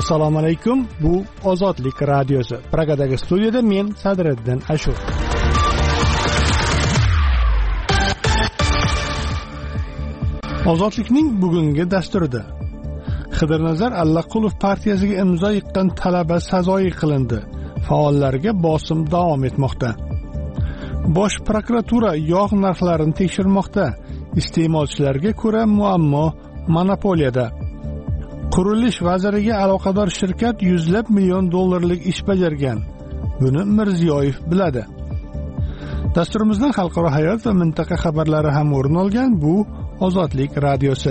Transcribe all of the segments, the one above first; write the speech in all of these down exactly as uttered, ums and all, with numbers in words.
Assalomu alaykum. Bu Ozodlik radiosi. Pragadagi studiyada men Sadriddin Ashur. Ozodlikning bugungi dasturida Xidirnazar Allaqulov partiyasiga imzo yiqqan talaba sazoyi qilindi. Faollarga bosim davom etmoqda. Bosh prokuratura yog' narxlarini tekshirmoqda. Iste'molchilarga ko'ra muammo monopoliyada. Qurilish vaziriga aloqador shirkat yuzlab million dollarlik ish bajargan. Buni Mirziyoyev biladi. Dasturimizdan xalqaro hayot va mintaqa xabarlari ham o'rin olgan. Bu Ozodlik radiosi.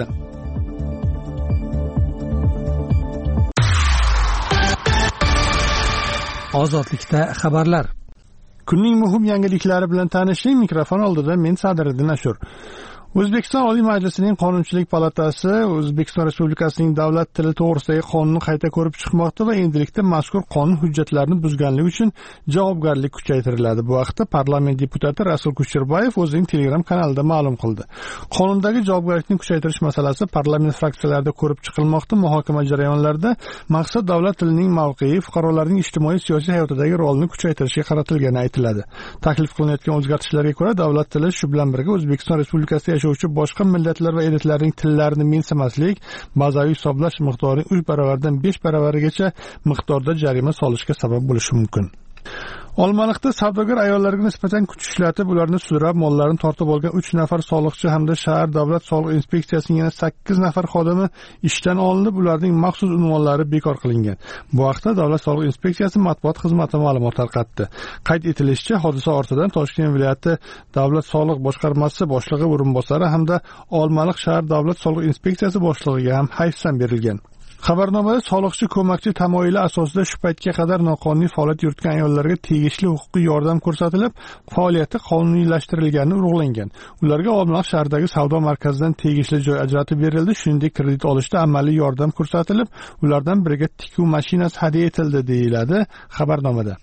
Ozodlikda xabarlar. Kunning muhim yangiliklari bilan tanishing. Mikrofon oldida men Sadriddin Ashur. O'zbekiston Oliy Majlisining Qonunchilik palatasi O'zbekiston Respublikasining davlat tili to'g'risidagi qonunni qayta ko'rib chiqmoqda va endilikda mazkur qonun hujjatlarini buzganligi uchun javobgarlik kuchaytiriladi. Bu haqda parlament deputati Rasul Kusherbayev o'zining Telegram kanalida ma'lum qildi. Qonundagi javobgarlikni kuchaytirish masalasi parlament fraksiyalarida ko'rib chiqilmoqda. Muhokama jarayonlarida maqsad davlat tilining mavqei, fuqarolarning ijtimoiy siyosiy hayotidagi rolini kuchaytirishga qaratilgani aytiladi. Taklif qilinayotgan o'zgartishlarga ko'ra davlat tili shu bilan birga O'zbekiston Respublikasida boshqa millatlar va elatlarning tillarini mensimaslik, bazaviy hisoblash miqdorining uch baravardan besh baravarigacha miqdorda jarima solishga sabab bo'lishi mumkin. Olmaliqda savdogar ayollarga nisbatan kuch ishlatib, ularni sudrab, mollarini tortib olgan uch nafar soliqchi hamda shahar davlat soliq inspeksiyasining yana sakkiz nafar xodimi ishdan olinib, ularning maxsus unvonlari bekor qilingan. Bu haqda Davlat soliq inspeksiyasi matbuot xizmati ma'lumot tarqatdi. Qayd etilishicha, hodisa ortidan Toshkent viloyati davlat soliq boshqarmasi boshlig'i o'rinbosari hamda Olmaliq shahar davlat soliq inspeksiyasi boshlig'iga ham hayfsan berilgan. Xabarnomada soliqchi ko'makchi tamoyili asosida shu paytga qadar noqonuniy faoliyat yuritgan ayollarga tegishli huquqiy yordam ko'rsatilib, faoliyati qonuniylashtirilgani urg'ulangan. Ularga Olmaliq shahridagi savdo markazidan tegishli joy ajratib berildi, shuningdek kredit olishda amaliy yordam ko'rsatilib, ulardan biriga tikuv mashinasi hadya etildi, deyiladi xabarnomada.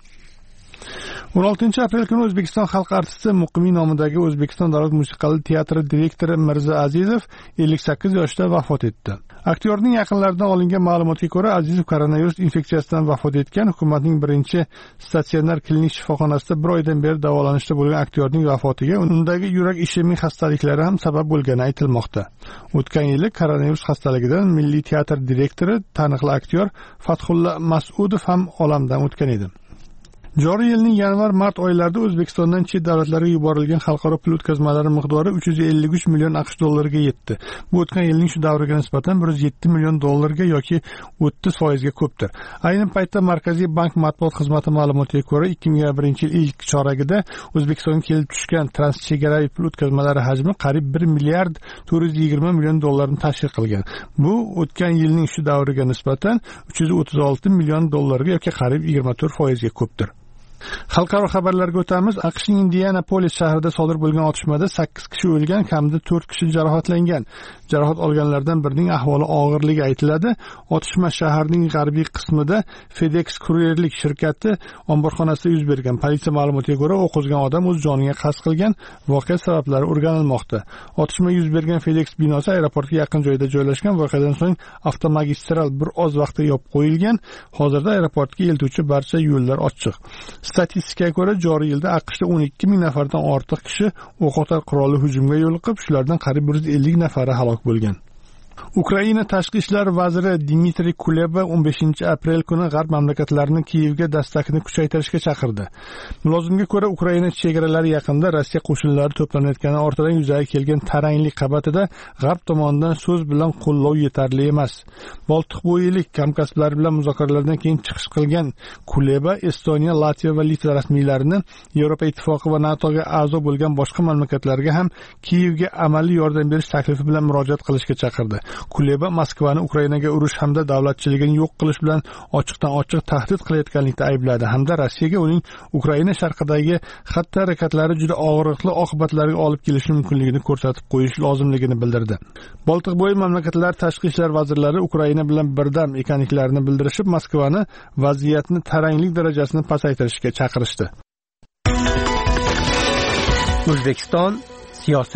o'n oltinchi aprel kuni O'zbekiston xalq artisti Muqimiy nomidagi O'zbekiston davlat musiqali teatri direktori Mirza Azizov ellik sakkiz yoshda vafot etdi. Aktyorning yaqinlaridan olingan ma'lumotga ko'ra, Azizov koronavirus infeksiyasidan vafot etgan. Hukumatning birinchi statsionar klinik shifoxonasida bir oydan beri davolanishda bo'lgan aktyorning vafotiga undagi yurak ishemik xastaliklari ham sabab bo'lgani aytilmoqda. O'tgan yili koronavirus xastaligidan Milliy teatr direktori, taniqli aktyor Fathulla Mas'udov ham olamdan o'tgan edi. Joriy yilning yanvar-mart oylarida O'zbekistondan chet davlatlarga yuborilgan xalqaro pul o'tkazmalari miqdori uch yuz ellik uch million AQSh dollariga yetdi. Bu o'tgan yilning shu davriga nisbatan bir yuz yetti million dollarga yoki o'ttiz foizga ko'pdir. Ayni paytda Markaziy bank matbuot xizmati ma'lumotiga ko'ra, ikki ming yigirma birinchi yil ilk choragida O'zbekistonga kelib tushgan transchegaraviy pul o'tkazmalari hajmi qariyb bir milliard to'rt yuz yigirma million dollarni tashkil qilgan. Bu o'tgan yilning shu davriga nisbatan uch yuz o'ttiz olti million dollarga yoki qariyb yigirma to'rt foizga ko'pdir. Xalqaro xabarlarga o'tamiz. AQShning Indianapolis shahrida sodir bo'lgan otishmada sakkiz kishi o'lgan, kamida to'rt kishi jarohatlangan. Jarohat olganlardan birining ahvoli og'irligi aytiladi. Otishma shaharning g'arbiy qismida FedEx kuryerlik shirkati omborxonasida yuz bergan. Politsiya ma'lumotiga ko'ra, o'q uzgan odam o'z joniga qasd qilgan. Voqea sabablari o'rganilmoqda. Otishma yuz bergan FedEx binosi aeroportga yaqin joyda joylashgan. Voqeadan so'ng avtomagistral bir oz vaqtga yopib qo'yilgan. Hozirda aeroportga eltuvchi barcha yo'llar ochiq. Statistikaga ko'ra, joriy yilda AQShda o'n ikki ming nafardan ortiq kishi o'q-o'tar qurolli hujumga yo'liqib, shulardan qariyb bir yuz ellik nafari halok bo'lgan. Ukraina tashqi ishlar vaziri Dmitriy Kuleba o'n beshinchi aprel kuni g'arb mamlakatlarini Kiyevga dastakni kuchaytirishga chaqirdi. Mulozimga ko'ra, Ukraina chegaralari yaqinida Rossiya qo'shinlari to'planayotgani ortidan yuzaga kelgan taranglik qabatida g'arb tomonidan so'z bilan qo'llov yetarli emas. Boltiqbo'yilik hamkasblari bilan muzokaralardan keyin chiqish qilgan Kuleba Estoniya, Latviya va Litva rasmiylarini Yevropa Ittifoqi va NATOga a'zo bo'lgan boshqa mamlakatlarga ham Kiyevga amaliy yordam berish taklifi bilan murojaat qilishga chaqirdi. Kuleba Moskvani Ukrainaga urush hamda davlatchiligini yo'q qilish bilan ochiqdan ochiq tahdid qilayotganlikda aybladi hamda Rossiyaga uning Ukraina sharqidagi xatti-harakatlari juda og'riqli oqibatlarga olib kelishi mumkinligini ko'rsatib qo'yish lozimligini bildirdi. Boltiqbo'yi mamlakatlar tashqi ishlar vazirlari Ukraina bilan birdam ekanliklarini bildirishib, Moskvani vaziyatni taranglik darajasini pasaytirishga chaqirishdi. O'zbekiston siyosat.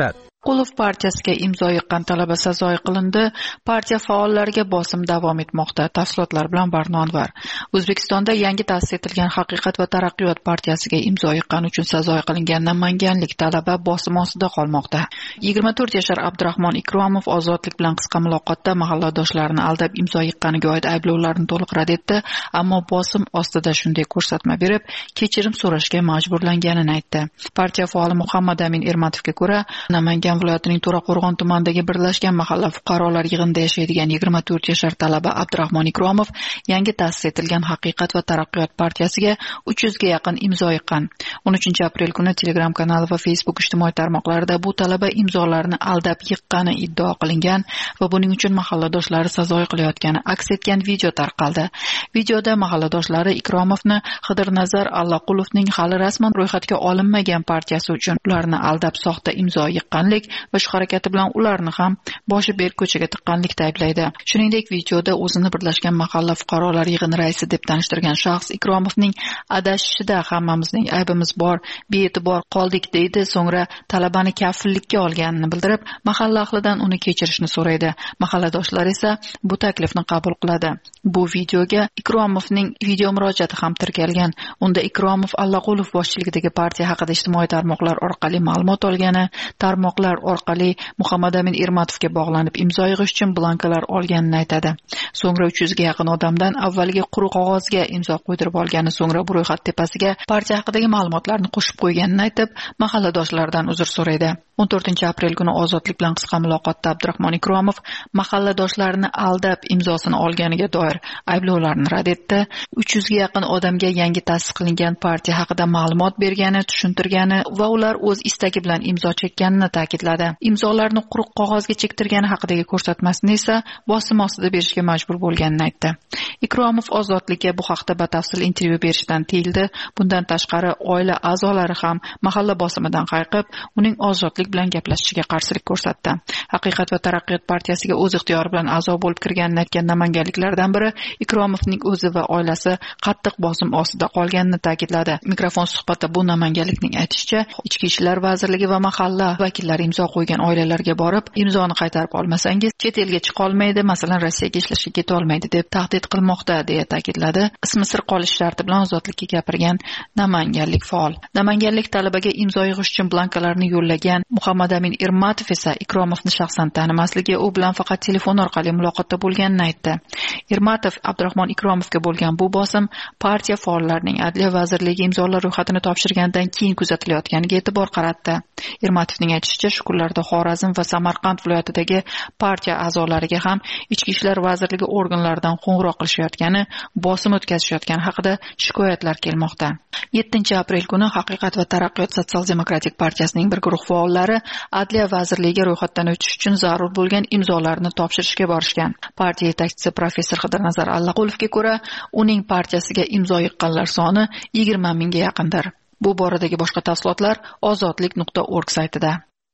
Qulov partiyasiga imzo yiqqan talaba sazoyi qilindi. Partiya faollariga bosim davom etmoqda. Tafsilotlar bilan Barno Anvar. O'zbekistonda yangi ta'sis etilgan Haqiqat va taraqqiyot partiyasiga imzo yiqqani uchun sazoyi qilingan namanganlik talaba bosim ostida qolmoqda. yigirma to'rt yashar Abdurahmon Ikromov Ozodlik bilan qisqa muloqotda mahalladoshlarini aldab imzo yiqqaniga oid ayblovlarni to'liq rad etdi, ammo bosim ostida shunday ko'rsatma berib, kechirim so'rashga majburlanganini aytdi. Partiya faoli Muhammad Amin Ermatovga ko'ra, Namangan viloyatining To'raqo'rg'on tumanidagi birlashgan mahalla fuqarolar yig'inida yashaydigan yigirma to'rt yashar talaba Abdurahmon Ikromov yangi ta'sis etilgan Haqiqat va taraqqiyot partiyasiga uch yuz ga yaqin imzo yiqqan. o'n uchinchi aprel kuni Telegram kanali va Facebook ijtimoiy tarmoqlarida bu talaba imzolarni aldab yiqqani iddao qilingan va buning uchun mahalladoshlari sazoyi qilayotgani aks etgan video tarqaldi. Videoda mahalladoshlari Ikromovni Xidirnazar Allaqulovning hali rasman ro'yxatga olinmagan partiyasi uchun ularni aldab soxta imzo yiqqanlik va shu harakati bilan ularni ham boshi berk ko'chaga tiqqanlikda ayblaydi. Shuningdek, videoda o'zini birlashgan mahalla fuqarolar yig'ini raisi deb tanishtirgan shaxs Ikromovning adashishida hammamizning aybimiz bor, bee'tibor qoldik deydi. So'ngra talabani kafillikka olganini bildirib, mahalla ahlidan uni kechirishni so'raydi. Mahalladoshlar esa bu taklifni qabul qiladi. Bu videoga Ikromovning video murojaati ham tirkalgan. Unda Ikromov Allaqulov boshchiligidagi partiya haqida ijtimoiy tarmoqlar orqali ma'lumot olgani, tarmoqlar orqali Muhammad Amin Ermatovga bog'lanib imzo yig'ish uchun blankalar olganini aytadi. So'ngra uch yuz ga yaqin odamdan avvaliga quruq qog'ozga imzo qo'ydirib olgani, so'ngra bu ro'yxat tepasiga partiya haqidagi ma'lumotlarni qo'shib qo'yganini aytib, mahalladoshlaridan uzr so'raydi. o'n to'rtinchi aprel kuni Ozodlik bilan qisqa muloqotda Abdurahmon Ikromov mahalladoshlarini aldab imzosini olganiga doir ayblovlarni rad etdi. uch yuz ga yaqin odamga yangi ta'sis qilingan partiya haqida ma'lumot bergani, tushuntirgani va ular o'z istagi bilan imzo chekkanini ta'kidladi. Imzolarni quruq qog'ozga chektirgani haqidagi ko'rsatmasini esa bosim ostida berishga majbur bo'lganini aytdi. Ikromov Ozodlikka bu haqda batafsil intervyu berishdan tiyildi. Bundan tashqari oila a'zolari ham mahalla bosimidan qayqib, uning Ozodlik bilan gaplashishiga qarshilik ko'rsatdi. Haqiqat va taraqqiyot partiyasiga o'z ixtiyori bilan a'zo bo'lib kirganini aytgan namanganliklardan biri Ikromovning o'zi va oilasi qattiq bosim ostida qolganini ta'kidladi. Mikrofon suhbatda bu namanganlikning aytishicha, Ichki ishlar vazirligi va mahalla vakillari imzo qo'ygan oilalarga borib, imzoni qaytarib olmasangiz chet elga chiqa olmaydi, masalan Rossiyaga ishlashga keta olmaydi deb tahdid qilmoqda, deya ta'kidladi. Ismi sir qolish sharti bilan Ozodlikka gapirgan namanganlik faol. Namanganlik talabaga imzo yig'ish uchun blankalarni yo'llagan Muhammad Amin Ermatov esa Ikromovni shaxsan tanimasligi, u bilan faqat telefon orqali muloqotda bo'lganini aytdi. Ermatov Abdurahmon Ikromovga bo'lgan bu bosim partiya faollarining Adliya vazirligi imzolar ro'yxatini topshirgandan keyin kuzatilayotganiga e'tibor qaratdi. Ermatovning aytishicha, shu kunlarda Xorazm va Samarqand viloyatidagi partiya a'zolariga ham Ichki ishlar vazirligi organlaridan qo'ng'iroq qilishayotgani, bosim o'tkazishayotgani haqida shikoyatlar kelmoqda. yettinchi aprel kuni Haqiqat va taraqqiyot sotsial-demokratik partiyasining bir guruh faollari Adliya vazirligiga ro'yxatdan o'tish uchun zarur bo'lgan imzolarni topshirishga borishgan. Partiya yetakchisi professor Xidirnazar Allaqulovga ko'ra, uning partiyasiga imzo yiqqanlar soni yigirma mingga yaqindir. Bu boradagi boshqa tafsilotlar ozodlik nuqta org saytida.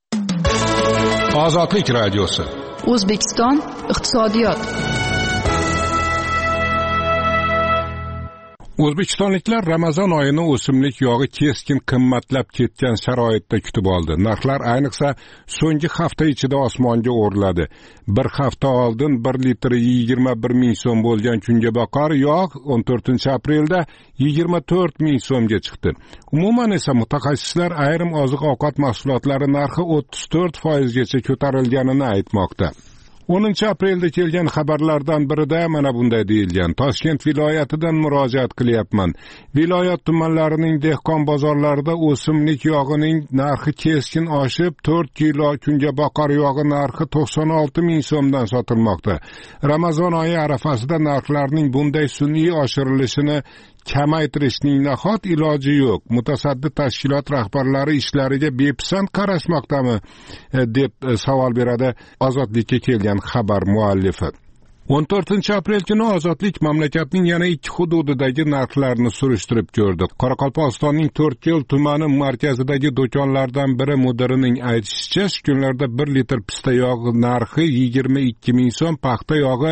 Ozodlik radiosi. O'zbekiston iqtisodiyot. O'zbekistonliklar Ramazon oyini o'simlik yog'i keskin qimmatlab ketgan sharoitda kutib oldi. Narxlar ayniqsa so'nggi hafta ichida osmonga o'rladi. Bir hafta oldin bir litri yigirma bir ming so'm bo'lgan kungaboqar yog' o'n to'rtinchi aprelda yigirma to'rt ming so'mga chiqdi. Umuman esa mutaxassislar ayrim oziq-ovqat mahsulotlari narxi o'ttiz to'rt foizgacha ko'tarilganini aytmoqda. o'ninchi aprelda kelgan xabarlardan birida mana bunday deyilgan: Toshkent viloyatidan murojaat qilyapman. Viloyat tumanlarining dehqon bozorlarida o'simlik yog'ining narxi keskin oshib, to'rt kilo kungaboqar yog'i narxi to'qson olti ming so'mdan sotilmoqda. Ramazon oyi arafasida narxlarning bunday sun'iy oshirilishini kamaytirishning nahot iloji yo'q. Mutasaddi tashkilot rahbarlari ishlariga bepisand qarashmoqdami deb savol beradi Ozodlikka kelgan xabar muallifi. o'n to'rtinchi aprel kuni Ozodlik mamlakatning yana ikki hududidagi narxlarni surishtirib ko'rdi. Qoraqalpog'istonning To'rtko'l tumani markazidagi do'konlardan biri mudirining aytishicha, shu kunlarda bir litr pista yog'i narxi yigirma ikki ming so'm, paxta yog'i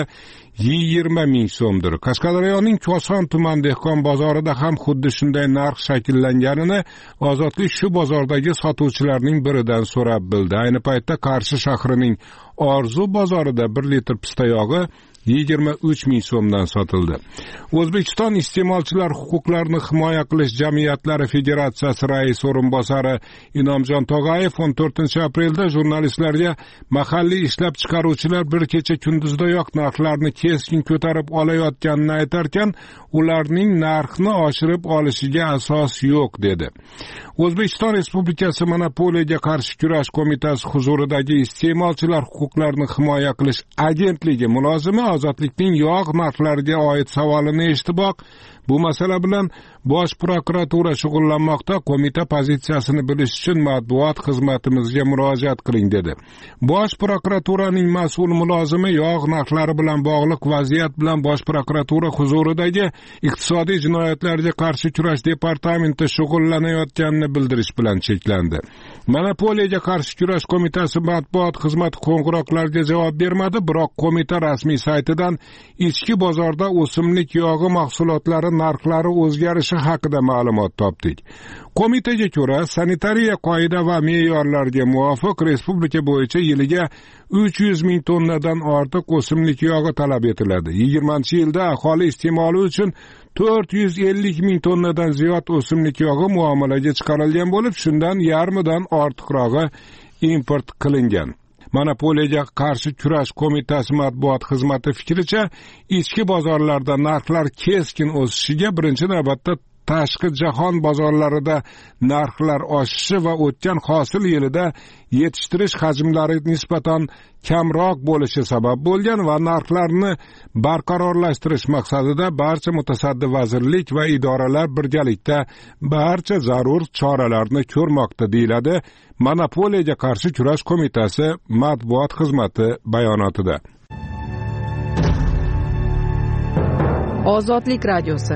yigirma ming so'mdir. Qashqadaryoning Koson tuman dehqon bozorida ham xuddi shunday narx shakllanganini Ozodlik shu bozordagi sotuvchilarning biridan so'rab bildi. Ayni paytda Qarshi shahrining Orzu bozorida bir litr pista yog'i yigirma uch ming so'mdan sotildi. O'zbekiston iste'molchilar huquqlarini himoya qilish jamiyatlari federatsiyasi rais o'rinbosari Inomjon Tog'ayev o'n to'rtinchi aprelda jurnalistlarga mahalliy ishlab chiqaruvchilar bir kecha kunduzdayoq narxlarni keskin ko'tarib olayotganini aytarkan, ularning narxni oshirib olishiga asos yo'q dedi. O'zbekiston Respublikasi Monopoliyaga qarshi kurash qo'mitasi huzuridagi iste'molchilar huquqlarini himoya qilish agentligi mulozimi Ozodlikning yog' narxlariga oid savolini eshitiboq, bu masala bilan Bosh prokuratura shug'ullanmoqda, qo'mita pozitsiyasini bilish uchun matbuot xizmatimizga murojaat qiling dedi. Bosh prokuraturaning mas'ul mulozimi yog' narxlari bilan bog'liq vaziyat bilan Bosh prokuratura huzuridagi iqtisodiy jinoyatlarga qarshi kurash departamenti shug'ullanayotganini bildirish bilan cheklandi. Monopoliyaga qarshi kurash qo'mitasi matbuot xizmati qo'ng'iroqlarga javob bermadi, biroq qo'mita rasmiy saytidan ichki bozorda o'simlik yog'i mahsulotlari narxlari o'zgarishi haqida ma'lumot topdik. Qo'mitaga ko'ra, sanitariya qoida va me'yorlarga muvofiq respublika bo'yicha yiliga uch yuz ming tonnadan ortiq o'simlik yog'i talab etiladi. yigirmanchi yilda aholi iste'moli uchun to'rt yuz ellik ming tonnadan ziyod o'simlik yog'i muomalaga chiqarilgan bo'lib, shundan yarmidan ortiqrog'i import qilingan. Monopoliyaga qarshi kurash qo'mitasi matbuot xizmati fikricha, ichki bozorlarda narxlar keskin o'sishiga birinchi navbatda tashqi jahon bozorlarida narxlar oshishi va o'tgan hosil yilida yetishtirish hajmlari nisbatan kamroq bo'lishi sabab bo'lgan va narxlarni barqarorlashtirish maqsadida barcha mutasaddi vazirlik va idoralar birgalikda barcha zarur choralarni ko'rmoqda, deyiladi Monopoliyaga qarshi kurash qo'mitasi matbuot xizmati bayonotida. Ozodlik radiosi.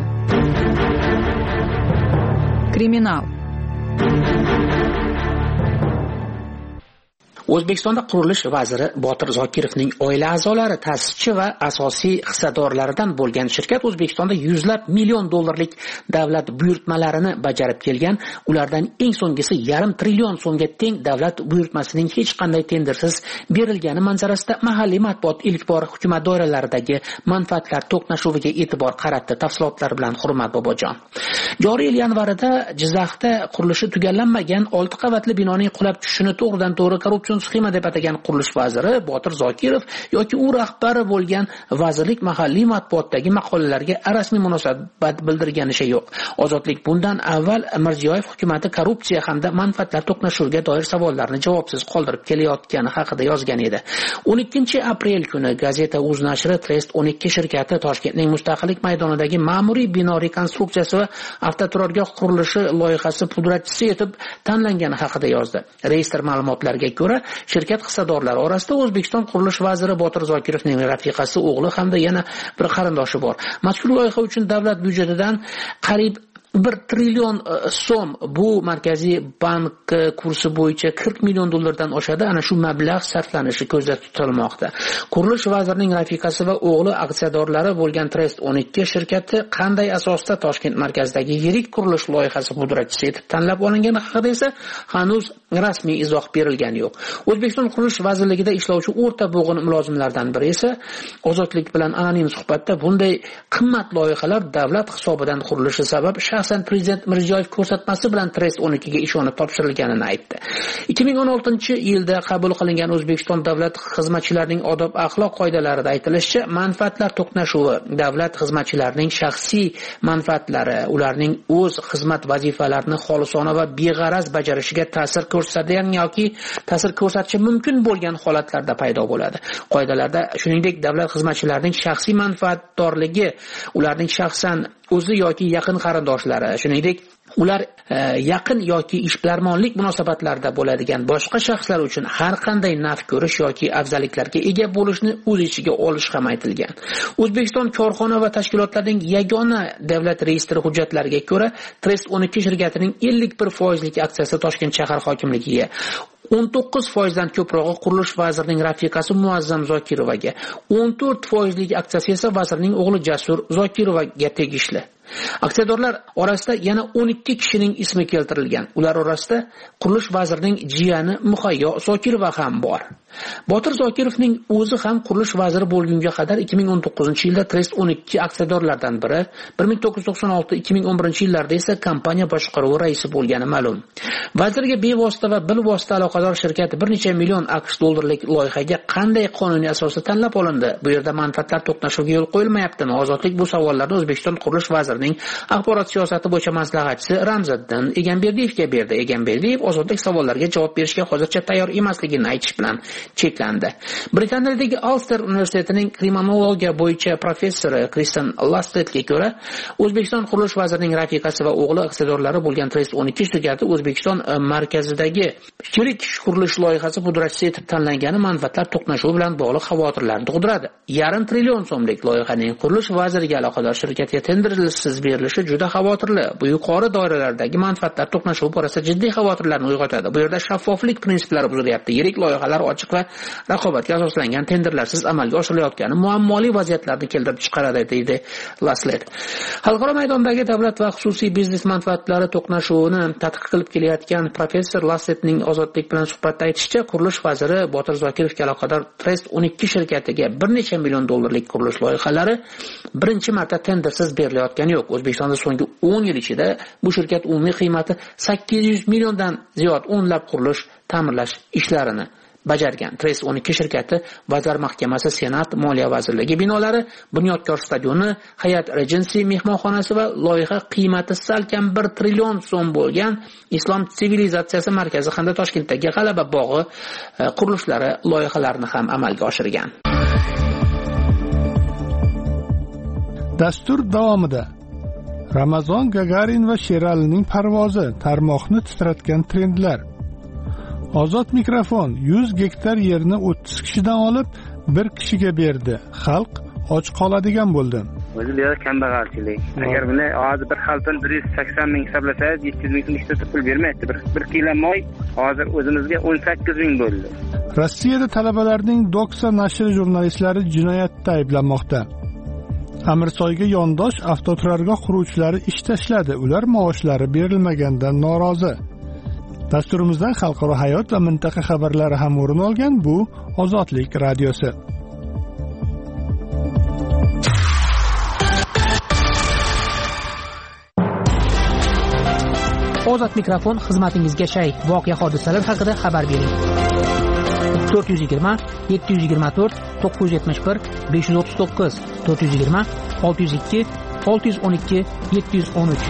Kriminal. O'zbekistonda qurilish vaziri Botir Zokirovning oila a'zolari ta'sischi va asosiy hissadorlaridan bo'lgan shirkat O'zbekistonda yuzlab million dollarlik davlat buyurtmalarini bajarib kelgan. Ulardan eng so'nggisi yarim trillion so'mga teng davlat buyurtmasining hech qanday tendersiz berilgani manzarasida mahalliy matbuot ilk bor hukumat doiralaridagi manfaatlar to'qnashuviga e'tibor qaratdi. Tafsilotlar bilan Hurmat Bobojon. Joriy yil yanvarida Jizzaxda qurilishi tugallanmagan olti qavatli binoning qulab tushishini to'g'ridan to'g'ri korrupsion sxema deb atagan qurilish vaziri Botir Zokirov yoki u rahbari bo'lgan vazirlik mahalliy matbuotdagi maqolalarga rasmiy munosabat bildirganicha yo'q. Ozodlik bundan avval Mirziyoyev hukumati korrupsiya hamda manfaatlar to'qnashuviga doir savollarni javobsiz qoldirib kelayotgani haqida yozgan edi. o'n ikkinchi aprel kuni gazeta Uz nashri Trest o'n ikki shirkati Toshkentning Mustaqillik maydonidagi ma'muriy bino rekonstruksiyasi va avtoturargoh qurilishi loyihasi pudratchisi etib tanlangani haqida yozdi. Reyestr ma'lumotlariga ko'ra, shirkat hissadorlari orasida O'zbekiston qurilish vaziri Botir Zokirovning rafiqasi, o'g'li hamda yana bir qarindoshi bor. Mazkur loyiha uchun davlat byudjetidan qariyb bir trillion so'm, bu Markaziy bank kursi bo'yicha qirq million dollardan oshadi. Ana shu mablag' sarflanishi ko'zda tutilmoqda. Qurilish vazirining rafiqasi va o'g'li aksiyadorlari bo'lgan Trest o'n ikki shirkati qanday asosda Toshkent markazidagi yirik qurilish loyihasi pudratchisi etib tanlab olingani haqida esa hanuz rasmiy izoh berilgani yo'q. O'zbekiston qurilish vazirligida ishlovchi o'rta bo'g'in mulozimlardan biri esa Ozodlik bilan anonim suhbatda bunday qimmat loyihalar davlat hisobidan qurilishi sabab shaxsan Prezident Mirziyoyev ko'rsatmasi bilan Trest o'n ikki ga ishonib topshirilganini aytdi. ikki ming o'n oltinchi yilda qabul qilingan O'zbekiston davlat xizmatchilarining odob axloq qoidalarida aytilishicha, manfaatlar to'qnashuvi davlat xizmatchilarining shaxsiy manfaatlari, ularning o'z xizmat vazifalarini xolisona va beg'araz bajarishiga ta'sir ko'rsatadigan yoki ta'sir ko'rsatishi mumkin bo'lgan holatlarda paydo bo'ladi. Qoidalarda shuningdek davlat xizmatchilarining shaxsiy manfaatdorligi, ularning shaxsan o'zi yoki yaqin qarindoshlari, shuningdek ular e, yaqin yoki ishbilarmonlik munosabatlarida bo'ladigan boshqa shaxslar uchun har qanday naf ko'rish yoki afzalliklarga ega bo'lishni o'z ichiga olish ham aytilgan. O'zbekiston korxona va tashkilotlarining yagona davlat reyestri hujjatlariga ko'ra, Trest o'n ikki shirkatining ellik bir foizlik aksiyasi Toshkent shahar hokimligiga, o'n to'qqiz foizdan ko'prog'i qurilish vazirining rafiqasi Muazzam Zokirovaga, o'n to'rt foizlik aksiyasi esa vazirning o'g'li Jasur Zokirovaga tegishli. Aksiyadorlar orasida yana o'n ikki kishining ismi keltirilgan. Ular orasida qurilish vazirining jiyani Muhayyo Zokirova ham bor. Botir Zokirovning o'zi ham qurilish vaziri bo'lgunga qadar ikki ming o'n to'qqizinchi yilda Trust o'n ikki aksiyadorlardan biri, bir ming to'qqiz yuz to'qson olti ikki ming o'n birinchi yillarda esa kompaniya boshqaruvi raisi bo'lgani ma'lum. Vazirga bevosita va bilvosita aloqador shirkat bir necha million AQSh dollarlik loyihaga qanday qonuniy asosda tanlab olindi? Bu yerda manfaatlar to'qnashuviga yo'l qo'yilmayaptimi? Ozodlik bu savollarni O'zbekiston qurilish vazirining axborot siyosati bo'yicha maslahatchisi Ramziddin Egamberdiyevga berdi. Egamberdiyev ozodlik savollariga javob berishga hozircha tayyor emasligini aytish bilan cheklandi. Britaniyadagi Ulster universitetining kriminologiya bo'yicha professori Kristen Lastetga ko'ra, O'zbekiston qurilish vazirining rafiqasi va o'g'li aksiyadorlari bo'lgan Trust o'n ikki shirkati O'zbekiston markazidagi yirik qurilish loyihasi pudratchisi etib tanlangani manfaatlar to'qnashuvi bilan bog'liq xavotirlarni tug'diradi. Yarim trillion so'mlik loyihaning qurilish vaziriga aloqador shirkatga tendersiz berilishi juda xavotirli. Bu yuqori doiralardagi manfaatlar to'qnashuvi borasida jiddiy xavotirlarni uyg'otadi. Bu yerda shaffoflik prinsiplari buzilyapti. Yirik loyihalar ochiq va raqobatga asoslangan tenderlarsiz amalga oshirilayotgani muammoli vaziyatlarni keltirib chiqaradi, deydi Laslet. Xalqaro maydondagi davlat va xususiy biznes manfaatlari to'qnashuvini tadqiq qilib kelayotgan professor Lasletning ozodlik bilan suhbatda aytishicha, qurilish vaziri Botir Zokirovga aloqador Trust o'n ikki shirkatiga bir necha million dollarlik qurilish loyihalari birinchi marta tendersiz berilayotgani yo'q. O'zbekistonda so'nggi o'n yil ichida bu shirkat umumiy qiymati sakkiz yuz milliondan ziyod o'nlab qurilish, ta'mirlash ishlarini bajargan. Trust o'n ikki shirkati Vazirlar Mahkamasi, Senat, Moliya vazirligi binolari, Bunyodkor stadioni, Hayat Regency mehmonxonasi va loyiha qiymati salkam bir trillion so'm bo'lgan Islom sivilizatsiyasi markazi hamda Toshkentdagi G'alaba bog'i qurilishlari loyihalarini ham amalga oshirgan. Dastur davomida Ramazon Gagarin va Sheralining parvozi, tarmoqni titratgan trendlar. Ozod mikrofon yuz gektar yerni o'ttiz kishidan olib bir kishiga berdi. Xalq och qoladigan bo'ldi. O'zi bu yerda kambag'alchilik. Agar buni hozir bir xalqdan bir yuz sakson ming hisoblasangiz, yetti yuz ming so'm pul bermaydi. Bir bir kilo moy hozir o'zimizga o'n sakkiz ming bo'ldi. Rossiyada talabalarning Doxa nashri jurnalistlari jinoyatda ayblanmoqda. Amirsoyga yondosh avtoturargoh quruvchilari ish tashladi. Ular maoshlari berilmagandan norozi. Dasturimizdan xalqaro hayot va mintaqa xabarlari ham o'rin olgan. Bu Ozodlik radiosi. Ozod mikrofon xizmatingizga shay. Voqea hodisalar haqida xabar bering. to'rt yuz yigirma yetti yuz yigirma to'rt to'qqiz yuz yetmish bir besh yuz o'ttiz to'qqiz to'rt yuz yigirma olti yuz ikki olti yuz o'n ikki yetti yuz o'n uch.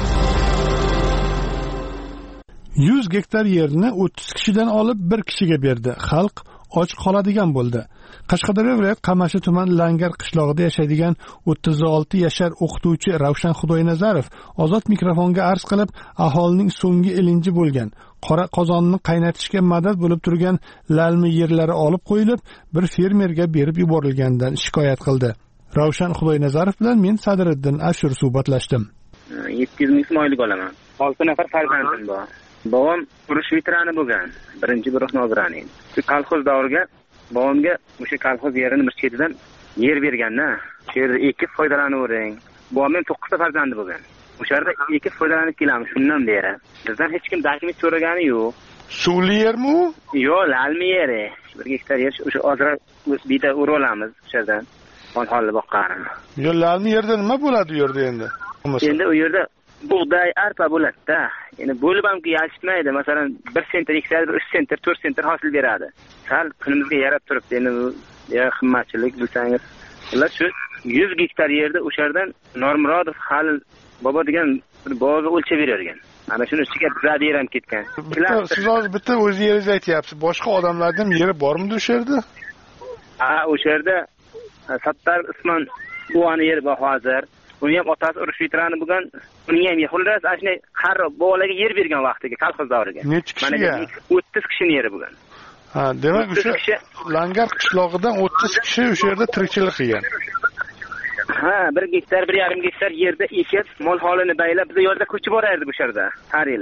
yuz gektar yerni o'ttiz kishidan olib bir kishiga berdi. Xalq och qoladigan bo'ldi. Qashqadaryo viloyat Qamashi tuman Langar qishlog'ida yashaydigan o'ttiz olti yashar o'qituvchi Ravshan Xudoynazarov Ozod mikrofonga arz qilib, aholining so'nggi ilinji bo'lgan qora qozonni qaynatishga madad bo'lib turgan lalmi yerlari olib qo'yilib, bir fermerga berib yuborilganidan shikoyat qildi. Ravshan Xudoynazarov bilan men Sadiriddin Ashur suhbatlashdim. yetti yuz ming so'm oylik olaman. olti nafar farzandim bor. Bobom urush veterani bo'lgan, birinchi guruh nozirani. Shu kolxoz davriga bobomga o'sha kolxoz yerini bir chetidan yer berganda, shu yerda ekib foydalanavering. Bobomning to'qqizta farzandi bo'lgan. O'sha yerda ekib foydalanib kelamiz shundan beri. Bizdan hech kim dokument so'ragani yo'q. Suvli yermi u? Yo'q, lalmi yeri. bir gektar yer o'sha hozir bitta o'ra olamiz o'sha yerdan. Mol holli boqqan. Yo, lalmi yerda nima bo'ladi u yerda endi? Endi u yerda bug'doy, arpa bo'ladi-da. Endi bo'lib ham yetishmaydi. Masalan, bir sentr eksa, uch sentr, to'rt sentr hosil beradi. Sal kunimizga yarab turibdi. Endi ya qimmatchilik bilsangiz. Ular shu yuz gektar yerda o'sha yerdan Normurodov Halil bobo degan bir bog'ga o'lchab bergan. Ana shuni ichiga bizadi yer ham ketgan. Siz hozir bitta o'z yeringizni aytyapsiz. Boshqa odamlarning yeri bormi o'sha yerda? Ha, o'sha yerda Sattar Usmon buvani yeri bor hozir. Uni ham otasi urush veterani bo'lgan. Uning ham xullas ashna qarib bolalarga yer bergan vaqtiga, kolxoz davriga. Necha kishiga? o'ttiz kishining yeri bo'lgan. Ha, demak o'sha Langar qishlog'idan o'ttiz kishi o'sha yerda tirikchilik qilgan. Ha, bir gektar, bir yarim gektar yerda ekib, mol holini baylab, biz yo'lda ko'chib borardik o'sha yerda. Tariylar.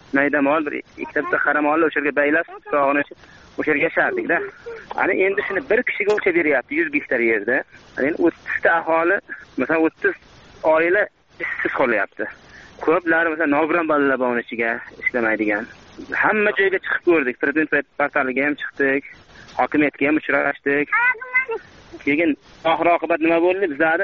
mayda mol bir ikkita bitta qaramolni o'sha yerga baylab sog'ini o'sha yerga yashardik-da. Ana endi shuni bir kishiga o'lchab beryapti yuz gektar yerda. Endi o'ttiz ta aholi, masalan o'ttiz oila ishsiz qolyapti. Ko'plari masalan nogiron bolalar bor ichiga ishlamaydigan. Hamma joyga chiqib ko'rdik. Prezident portaliga ham chiqdik, hokimiyatga ham uchrashdik. Keyin oxir oqibat nima bo'ldi? Bizlar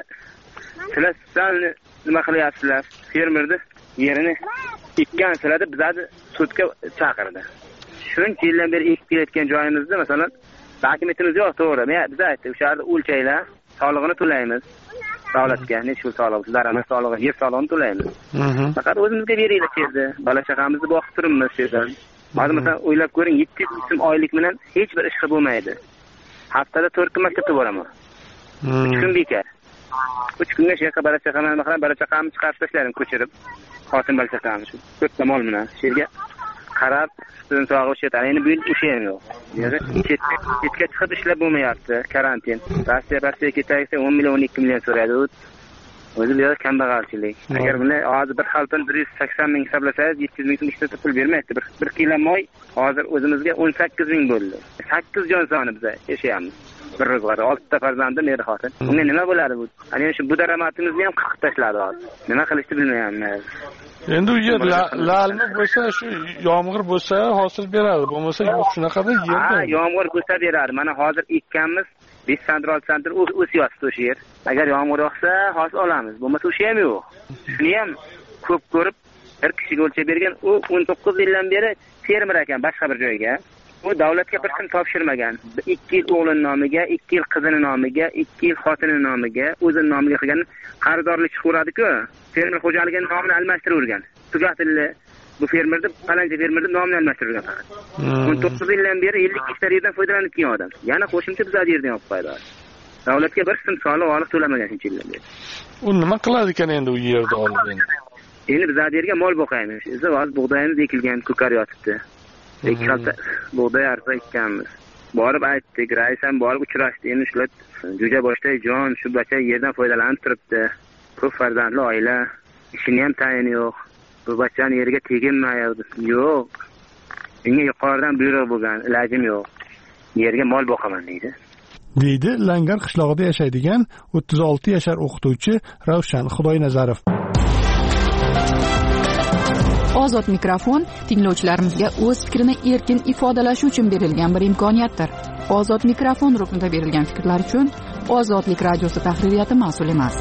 sizlar nima qilyapsizlar? Fermerni yerini ikkansizlar deb bizlarni sudga chaqirdi. Shuncha yildan beri ekib kelayotgan joyimizda masalan dokumentimiz yo'q, to'g'ri. Men biz aytdik, o'sha yerda o'lchaylar, solig'ini to'laymiz. Davlatga necha pul solig'i, bizlarimiz solig'i, yer solig'ini to'laymiz. Faqat o'zimizga beringlar dedi. Bola chaqamizni boqib turibmiz sizdan. Hozir masalan o'ylab ko'ring, yetti yuz so'm oylik bilan hech bir ish qilib bo'lmaydi. Haftada to'rt kun maktabga boraman. uch kun bekor. uch kunga shu yerga bola chaqamni, masalan bola chaqamni chiqarib tashladim, ko'chirib. Xotin bola chaqamni shu to'rtta mol bilan shu yerga qarab, sizdan sog'ib yetadi. Endi bu yil o'sha ham yo'q. Chetga chiqib ishlab bo'lmayapti, karantin. Rossiya Rossiya ketaysa o'n million o'n ikki million so'raydi. O'zi bu yerda kambag'alchilik. Agar buni hozir bir xalton bir yuz sakson ming hisoblasangiz, yetti yuz ming so'm ishlatib pul bermaydi. Bir bir kilo moy hozir o'zimizga o'n sakkiz ming bo'ldi. sakkiz jon soni biz yashayapmiz. Bir ro'zg'or, oltita farzandim, eri xotin. Unga nima bo'ladi bu? Ana shu bu daromadimizni ham qirqib tashladi hozir. Nima qilishni bilmayapman. Endi u yer lalmi bo'lsa, shu yomg'ir bo'lsa hosil beradi. Bo'lmasa yo'q shunaqada yerda. Ha, yomg'ir bo'lsa beradi. Mana hozir ekkanmiz besh santr olti santr o'syapti o'sha yer. Agar yomg'ir yog'sa hosil olamiz. Bo'lmasa o'sha ham yo'q. Shuni ham ko'p ko'rib bir kishiga o'lchab bergan. U o'n to'qqiz yildan beri fermer ekan boshqa bir joyga. U davlatga bir so'm topshirmagan. ikki yil o'g'lini nomiga, ikki yil qizini nomiga, ikki yil xotini nomiga, o'zining nomiga qilgan qarzdorlik chiqaradi-ku. Fermer xo'jaligining nomini almashtiravergan. Tugatildi. Bu fermerni, palanca fermerni nomini almashtirgan faqat. o'n to'qqiz yildan beri ellik gektar yerdan foydalanib kelgan odam. Yana qo'shimcha bizlar yerdan olib qo'ydi. Davlatga bir so'm soliq olib to'lamagan shuncha yildan beri. U nima qiladi ekan endi u yerda olib endi? Endi bizlar yerga mol boqaymiz. Biz hozir bug'doyimiz ekilgan, ko'kar yotibdi. ikki xalta bug'doy arpa ekkanmiz. Borib aytdik, rais ham borib uchrashdi. Endi shular jo'ja boshday jon shu bacha yerdan foydalanib turibdi. Ko'p farzandli oila, ishini ham tayini yo'q. Bu bachani yerga teginmayapti. Yo'q. Menga yuqoridan buyruq bo'lgan, ilojim yo'q. Yerga mol boqaman deydi. Deydi Langar qishlog'ida yashaydigan o'ttiz olti yashar o'qituvchi Ravshan Xudoynazarov. Ozod mikrofon tinglovchilarimizga o'z fikrini erkin ifodalashi uchun berilgan bir imkoniyatdir. Ozod mikrofon ruknida berilgan fikrlar uchun Ozodlik radiosi tahririyati mas'ul emas.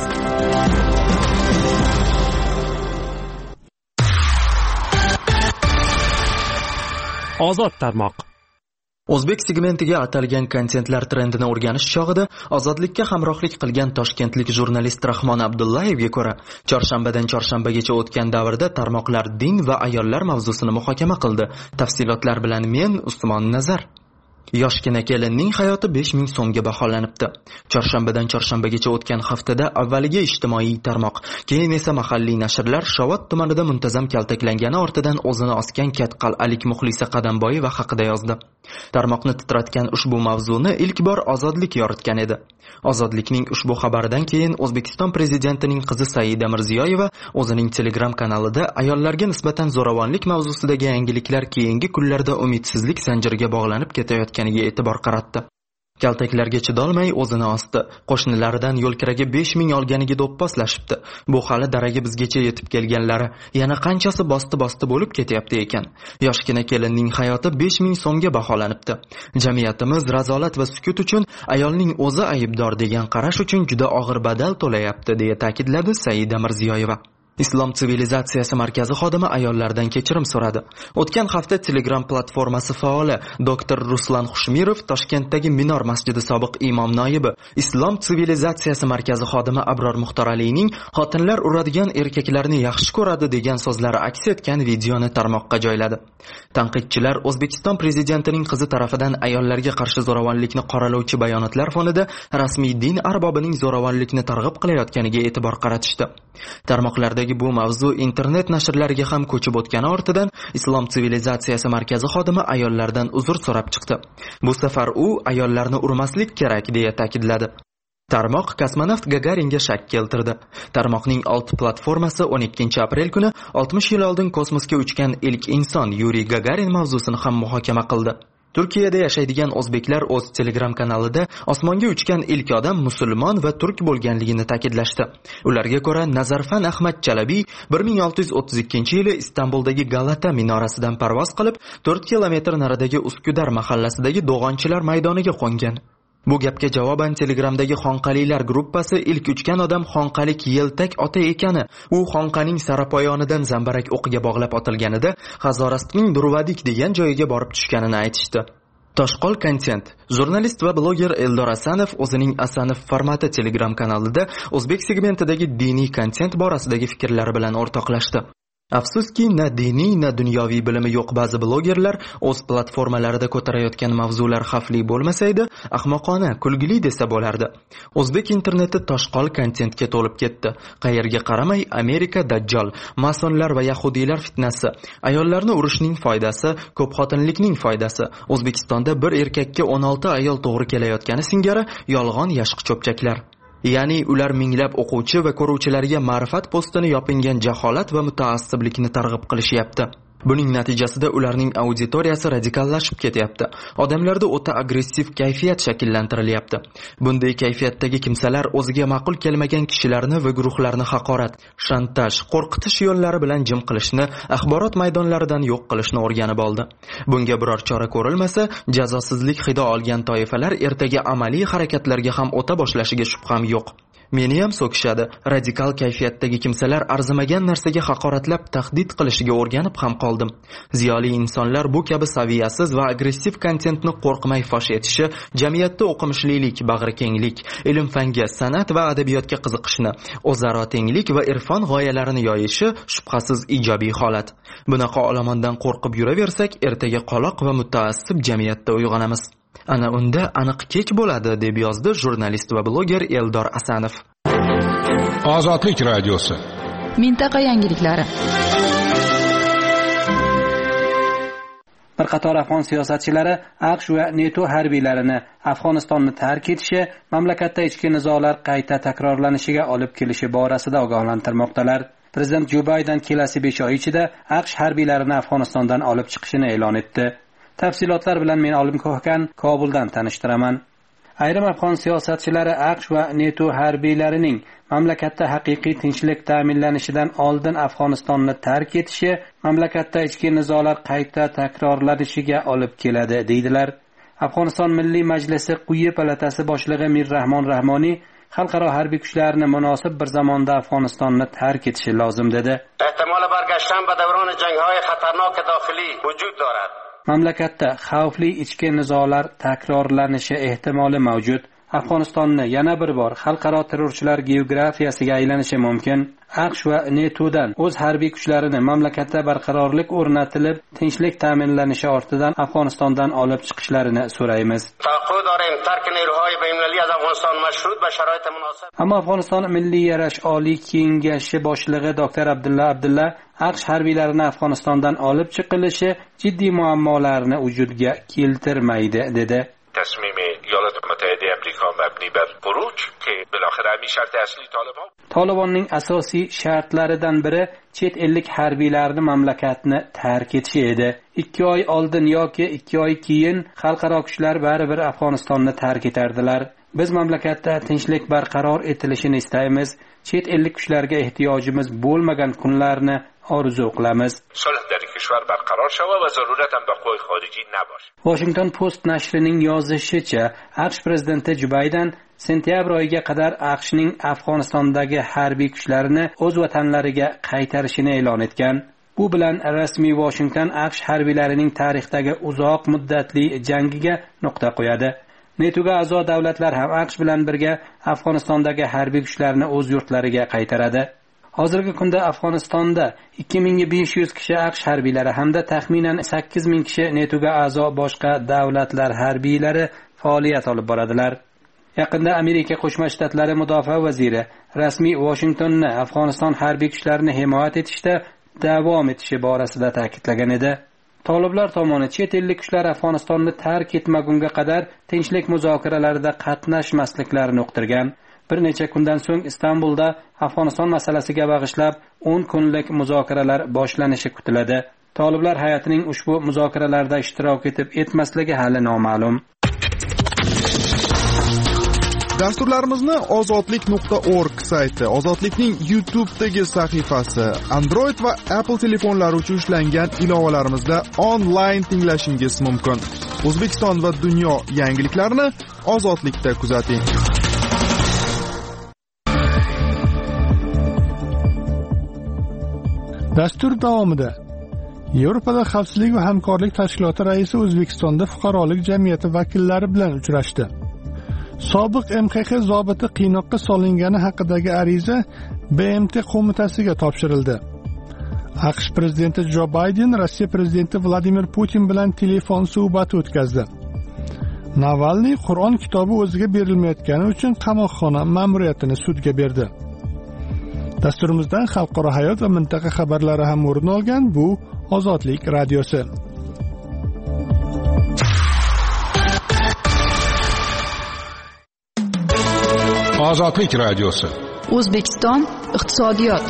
Ozod tarmoq. O'zbek segmentiga atalgan kontentlar trendini o'rganish chog'ida ozodlikka hamrohlik qilgan toshkentlik jurnalist Rahmon Abdullayevga ko'ra, chorshanbadan chorshanbagacha o'tgan davrda tarmoqlar din va ayollar mavzusini muhokama qildi. Tafsilotlar bilan men Usmon Nazar. Yoshgina kelinning hayoti besh ming so'mga baholanibdi. Chorshanbadan chorshanbagacha o'tgan haftada avvaliga ijtimoiy tarmoq, keyin esa mahalliy nashrlar Shovot tumanida muntazam kaltaklangani ortidan o'zini osgan katqal'alik Muxlisa Qadamboyeva haqida yozdi. Tarmoqni titratgan ushbu mavzuni ilk bor Ozodlik yoritgan edi. Ozodlikning ushbu xabaridan keyin O'zbekiston prezidentining qizi Saida Mirziyoyeva o'zining Telegram kanalida ayollarga nisbatan zo'ravonlik mavzusidagi yangiliklar keyingi kunlarda umidsizlik zanjiriga bog'lanib ketayotganiga e'tibor qaratdi. Kaltaklarga chidolmay o'zini osdi. Qo'shnilaridan yo'lkiraga besh ming olganiga do'pposlashibdi. Bu hali daraga bizgacha yetib kelganlari, yana qanchasi bosti-bosti bo'lib ketyapti ekan. Yoshgina kelinning hayoti besh ming so'mga baholanibdi. Jamiyatimiz razolat va sukut uchun ayolning o'zi aybdor degan qarash uchun juda og'ir badal to'layapti, deya ta'kidladi Saida Mirziyoyeva. Islom sivilizatsiyasi markazi xodimi ayollardan kechirim so'radi. O'tgan hafta Telegram platformasi faoli doktor Ruslan Xushmirov Toshkentdagi Minor masjidi sobiq imom noibi, Islom sivilizatsiyasi markazi xodimi Abror Muxtoralining xotinlar uradigan erkaklarni yaxshi ko'radi degan so'zlari aks etgan videoni tarmoqqa joyladi. Tanqidchilar O'zbekiston prezidentining qizi tarafidan ayollarga qarshi zo'ravonlikni qoralovchi bayonotlar fonida rasmiy din arbobining zo'ravonlikni targ'ib qilayotganiga e'tibor qaratishdi. Tarmoqlarda bu mavzu internet nashrlariga ham ko'chib o'tgani ortidan Islom sivilizatsiyasi markazi xodimi ayollardan uzr so'rab chiqdi. Bu safar u ayollarni urmaslik kerak deya ta'kidladi. Tarmoq kosmonavt Gagaringa shak keltirdi. Tarmoqning olti platformasi o'n ikkinchi aprel kuni oltmish yil oldin kosmosga uchgan ilk inson Yuriy Gagarin mavzusini ham muhokama qildi. Turkiyada yashaydigan o'zbeklar o'z Telegram kanalida osmonga uchgan ilk odam musulmon va turk bo'lganligini ta'kidlashdi. Ularga ko'ra Nazarfan Ahmad Chalabi bir ming olti yuz o'ttiz ikkinchi yili Istanbuldagi Galata minorasidan parvoz qilib, to'rt kilometr naridagi Uskudar mahallasidagi Do'g'onchilar maydoniga qo'ngan. Bu gapga javoban Telegramdagi Xonqalilar gruppasi ilk uchgan odam Xonqalik Yeltak ota ekani, u Xonqaning sarapoyonidan zambarak o'qiga bog'lab otilganida G'azorastning Durvadik degan joyiga borib tushganini aytishdi. Toshqol kontent. Jurnalist va bloger Eldor Asanov o'zining Asanov formati Telegram kanalida o'zbek segmentidagi diniy kontent borasidagi fikrlari bilan o'rtoqlashdi. Afsuski, na diniy, na dunyoviy bilimi yo'q ba'zi blogerlar o'z platformalarida ko'tarayotgan mavzular xavfli bo'lmasa edi, ahmoqona, kulgili desa bo'lardi. O'zbek interneti toshqol kontentga to'lib ketdi. Qayerga qaramay Amerika dajjal, masonlar va yahudiylar fitnasi, ayollarni urishning foydasi, ko'p xotinlikning foydasi, O'zbekistonda bir erkakka o'n olti ayol to'g'ri kelayotgani singari yolg'on yashiq cho'pchaklar. Ya'ni ular minglab o'quvchi va ko'ruvchilarga ma'rifat postini yopingan jaholat va mutaassiblikni targ'ib qilishyapti. Buning natijasida ularning auditoriyasi radikallashib ketyapti. Odamlarda o'ta agressiv kayfiyat shakllantirilyapti. Bunday kayfiyatdagi kimsalar o'ziga ma'qul kelmagan kishilarni va guruhlarni haqorat, shantaj, qo'rqitish yo'llari bilan jim qilishni, axborot maydonlaridan yo'q qilishni o'rganib oldi. Bunga biror chora ko'rilmasa, jazosizlik hidi olgan toifalar ertaga amaliy harakatlarga ham o'ta boshlashiga shubham yo'q. Meni ham so'kishadi. Radikal kayfiyatdagi kimsalar arzimagan narsaga haqoratlab tahdid qilishiga o'rganib ham qoldim. Ziyoli insonlar bu kabi saviyasiz va agressiv kontentni qo'rqmay fosh etishi, jamiyatda o'qimishlilik, bag'rikenglik, ilm-fanga, san'at va adabiyotga qiziqishni, o'zaro tenglik va irfon g'oyalarini yoyishi shubhasiz ijobiy holat. Bunaqa olomondan qo'rqib yuraversak, ertaga qoloq va mutaassib jamiyatda uyg'onamiz. Ana unda aniq kech bo'ladi, deb yozdi jurnalist va bloger Eldor Asanov. Ozodlik radiosi. Mintaqa yangiliklari. Bir qator afg'on siyosatchilari AQSh va NATO harbiylarini Afg'onistonni tark etishi mamlakatda ichki nizolar qayta takrorlanishiga olib kelishi borasida ogohlantirmoqdalar. Prezident Jo Bayden kelasi besh oy ichida AQSh harbiylarini Afg'onistondan olib chiqishini e'lon etdi. Tafsilotlar bilan men Olim Ko'hkan Kobuldan tanishtiraman. Ayrim afg'on siyosatchilari AQSh va NATO harbiylarining mamlakatda haqiqiy tinchlik ta'minlanishidan oldin Afg'onistonni tark etishi mamlakatda ichki nizolar qayta takrorlanishiga olib keladi, deydilar. Afg'oniston Milliy Majlisi quyi palatasi boshlig'i Mirrahmon Rahmoniy xalqaro harbiy kuchlarni munosib bir zamonda Afg'onistonni tark etishi lozim dedi. Ehtimol bargashtan ba davron jang‌hoy xatarnok daxiliy vujud dorad. Mamlakatda xavfli ichki nizolar takrorlanishi ehtimoli mavjud. Afg'onistonni yana bir bor xalqaro terrorchilar geografiyasiga aylanishi mumkin. AQSh va NATOdan o'z harbiy kuchlarini mamlakatda barqarorlik o'rnatilib, tinchlik ta'minlanishi ortidan Afg'onistondan olib chiqishlarini so'raymiz. Ammo Afg'oniston Milliy yarash oliy kengashi boshlig'i doktor Abdulla Abdulla AQSh harbiylarini Afg'onistondan olib chiqilishi jiddiy muammolarni vujudga keltirmaydi dedi. تصمیم ایالات متحده آمریکا مبنی بر خروج که بالاخره همین شرط اصلی طالبان Talibanning asosiy shartlaridan biri chet ellik harbiylarni mamlakatni tark etishi edi. ikki oy oldin yoki ikki oy keyin xalqaro kuchlar baribir Afg'onistonni tark etardilar. Biz mamlakatda tinchlik barqaror etilishini istaymiz. Chet ellik kuchlarga ehtiyojimiz bo'lmagan kunlarni orzu qilamiz. صلح در کشور برقرار شود و ضرورت هم به قوای خارجی نباشه. Washington Post nashrining yozishicha, AQSh prezidenti Jo Bayden sentyabr oyiga qadar AQShning Afg'onistondagi harbiy kuchlarini o'z vatanlariga qaytarishini e'lon etgan. Bu bilan rasmiy Washington AQSh harbiylarining tarixdagi uzoq muddatli jangiga nuqta qo'yadi. NATOga a'zo davlatlar ham AQSh bilan birga Afg'onistondagi harbiy kuchlarni o'z yurtlariga qaytaradi. Hozirgi kunda Afg'onistonda ikki ming besh yuz kishi AQSh harbiylari hamda taxminan sakkiz ming kishi NATOga a'zo boshqa davlatlar harbiylari faoliyat olib boradilar. Yaqinda Amerika Qo'shma Shtatlari mudofaa vaziri rasmiy Washingtonni Afg'oniston harbiy kuchlarini himoya etishda davom etishi borasida ta'kidlagan edi. Toliblar tomoni chet ellik kuchlar Afg'onistonni tark etmagunga qadar tinchlik muzokaralarida qatnashmasliklarini uqtirgan. Bir necha kundan so'ng Istanbulda Afg'oniston masalasiga bag'ishlab o'n kunlik muzokaralar boshlanishi kutiladi. Toliblar hay'atining ushbu muzokaralarda ishtirok etib etmasligi hali noma'lum. Dasturlarimizni ozodlik nuqta org sayti, Ozodlikning YouTube'dagi sahifasi, Android va Apple telefonlari uchun ishlangan ilovalarimizda onlayn tinglashingiz mumkin. O'zbekiston va dunyo yangiliklarini Ozodlikda kuzating. Dastur davomida Yevropada xavfsizlik va hamkorlik tashkiloti raisi O'zbekistonda fuqarolik jamiyati vakillari bilan uchrashdi. Sobiq M Q Q zobiti qiynoqqa solingani haqidagi ariza B M T qo'mitasiga topshirildi. AQSh prezidenti Jo Bayden Rossiya prezidenti Vladimir Putin bilan telefon suhbati o'tkazdi. Navalniy Qur'on kitobi o'ziga berilmayotgani uchun qamoqxona ma'muriyatini sudga berdi. Dasturimizdan xalqaro hayot va mintaqa xabarlari ham o'rin olgan. Bu Ozodlik radiosi. Ozodlik radiosi. O'zbekiston iqtisodiyot.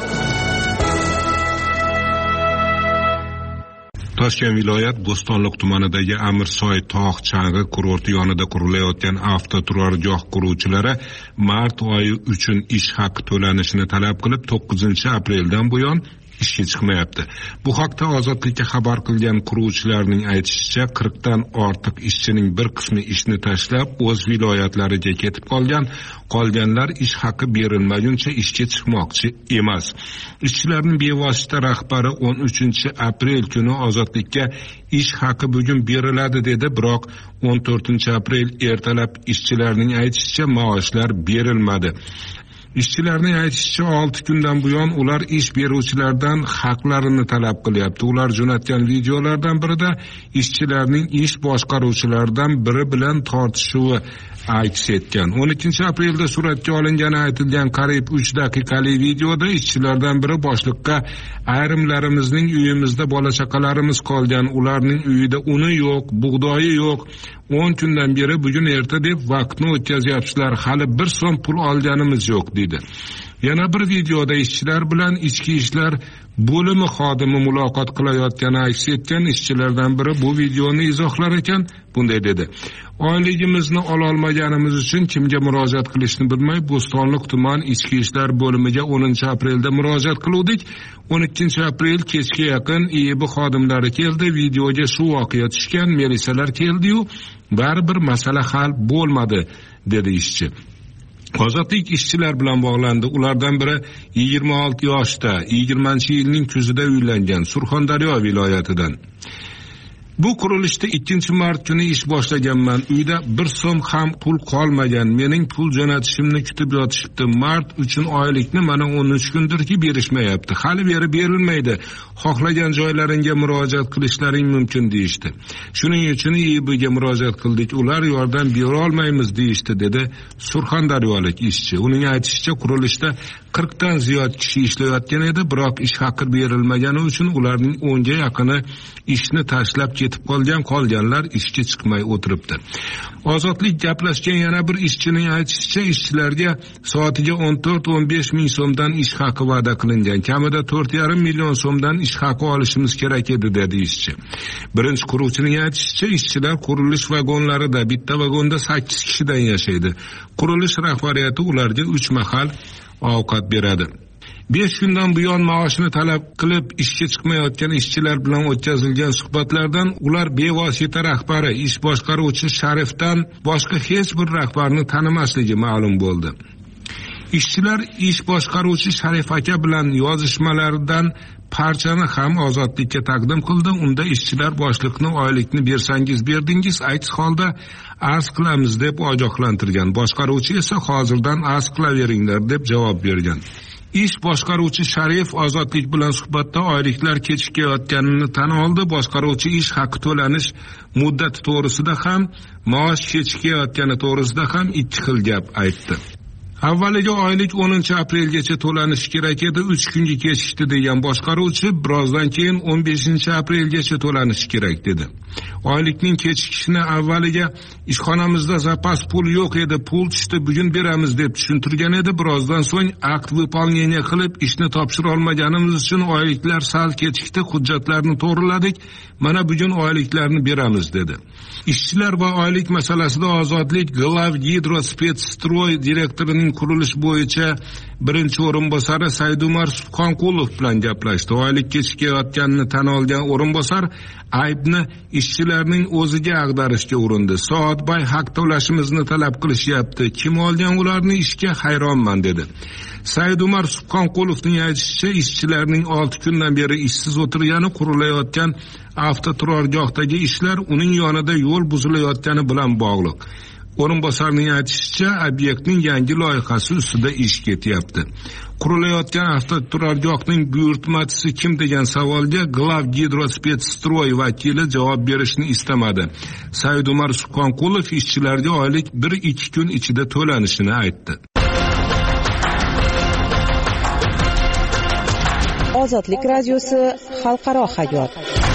Toshkent viloyat Bo'stonliq tumanidagi Amirsoy tog' chang'i kurorti yonida qurilayotgan avtoturargoh quruvchilari mart oyi uchun ish haqi to'lanishini talab qilib to'qqizinchi apreldan buyon ishga chiqmayapti. Bu haqda Ozodlikka xabar qilgan quruvchilarning aytishicha, qirqdan ortiq ishchining bir qismi ishni tashlab o'z viloyatlariga ketib qolgan, qolganlar ish haqi berilmaguncha ishga chiqmoqchi emas. Ishchilarning bevosita rahbari o'n uchinchi aprel kuni Ozodlikka ish haqi bugun beriladi dedi, biroq o'n to'rtinchi aprel ertalab ishchilarning aytishicha maoshlar berilmadi. Ishchilarning aytishicha olti kundan buyon ular ish beruvchilardan haqlarini talab qilyapti. Ular jo'natgan videolardan birida ishchilarning ish boshqaruvchilaridan biri bilan tortishuvi aks etgan. o'n ikkinchi aprelda suratga olingani aytilgan qariyb uch daqiqalik videoda ishchilardan biri boshliqqa ayrimlarimizning uyimizda bola chaqalarimiz qolgan, ularning uyida uni yo'q, bug'doyi yo'q. o'n kundan beri bugun erta deb vaqtni o'tkazyapsizlar, hali bir so'm pul olganimiz yo'q dedi. Yana bir videoda ishchilar bilan ichki ishlar bo'limi xodimi muloqot qilayotgani aks etgan. Ishchilardan biri bu videoni izohlar ekan bunday dedi: oyligimizni ololmaganimiz uchun kimga murojaat qilishni bilmay Bo'stonliq tuman ichki ishlar bo'limiga o'ninchi aprelda murojaat qildik. o'n ikkinchi aprel kechga yaqin I E B xodimlari keldi, videoga shu voqea tushgan, militsiyalar keldi-yu, baribir masala hal bo'lmadi dedi ishchi. Ozodlik ishchilar bilan bog'landi. Ulardan biri yigirma olti yoshda, yigirmanchi yilning kuzida uylangan, Surxondaryo viloyatidan. Bu qurilishda ikkinchi mart kuni ish boshlaganman. Uyda bir so'm ham pul qolmagan. Mening pul jo'natishimni kutib yotishibdi. Mart uchun oylikni mana o'n uch kundirki berishmayapti. Hali berib berilmaydi. Xohlagan joylaringga murojaat qilishlaring mumkin deyishdi. Shuning uchun I E B'ga murojaat qildik. Ular yordam bera olmaymiz deyishdi dedi Surxondaryolik ishchi. Uning aytishicha, qurilishda qirqdan ziyod kishi ishlayotgan edi, biroq ish haqi berilmagani uchun ularning o'nga yaqini ishni tashlab ketib qolgan, qolganlar ishga chiqmay o'tiribdi. Ozodlik gaplashgan yana bir ishchining aytishicha, ishchilarga soatiga o'n to'rt o'n besh ming so'mdan ish haqi va'da qilingan. Kamida to'rt yarim million so'mdan ish haqi olishimiz kerak edi dedi ishchi. Birinchi quruvchining aytishicha, ishchilar qurilish vagonlarida, bitta vagonda sakkiz kishidan yashaydi. Qurilish rahbariyati ularga uch mahal ovqat beradi. besh kundan buyon maoshini talab qilib ishga chiqmayotgan ishchilar bilan o'tkazilgan suhbatlardan ular bevosita rahbari, ish boshqaruvchi Sharifdan boshqa hech bir rahbarni tanimasligi ma'lum bo'ldi. Ishchilar ish boshqaruvchi Sharif aka bilan yozishmalaridan parchani ham Ozodlikka taqdim qildi. Unda ishchilar boshliqni oylikni bersangiz berdingiz, aks holda arz qilamiz deb ogohlantirgan. Boshqaruvchi esa hozirdan arz qilaveringlar deb javob bergan. Ish boshqaruvchi Sharif Ozodlik bilan suhbatda oyliklar kechikayotganini tan oldi. Boshqaruvchi ish haqi to'lanish muddati to'g'risida ham, maosh kechikayotgani to'g'risida ham ikki xil gap aytdi. Avvaliga oylik o'ninchi aprelgacha to'lanishi kerak edi, uch kunga kechikdi degan boshqaruvchi birozdan keyin o'n beshinchi aprelgacha to'lanishi kerak dedi. Oylikning kechikishini avvaliga ishxonamizda zapas pul yo'q edi, pul tushdi, bugun beramiz deb tushuntirgan edi. Birozdan so'ng akt выполнение qilib ishni topshira olmaganimiz uchun oyliklar sal kechikdi, hujjatlarni to'g'riladik. Mana bugun oyliklarni beramiz dedi. Ishchilar va oylik masalasida Ozodlik Glavgidrospetsstroy direktorining qurilish bo'yicha birinchi o'rinbosari Saidumar Subhonqulov bilan gaplashdi. Oylik kechikayotganini tan olgan o'rinbosar aybni ishchilarning o'ziga ag'darishga urindi. Soatbay haq to'lashimizni talab qilishyapti. Kim olgan ularni ishga, hayronman dedi. Saidumar Subhonqulovning aytishicha, ishchilarning olti kundan beri ishsiz o'tirgani, qurilayotgan avtoturargohdagi ishlar uning yonida yo'l buzilayotgani bilan bog'liq. O'rinbosarning aytishicha, obyektning yangi loyihasi ustida ish ketyapti. Qurilayotgan avtoturargohning buyurtmachisi kim degan savolga Glavgidrospetsstroy vakili javob berishni istamadi. Saidumar Subhonqulov ishchilarga oylik bir ikki kun ichida to'lanishini aytdi. Ozodlik radiosi xalqaro hayot.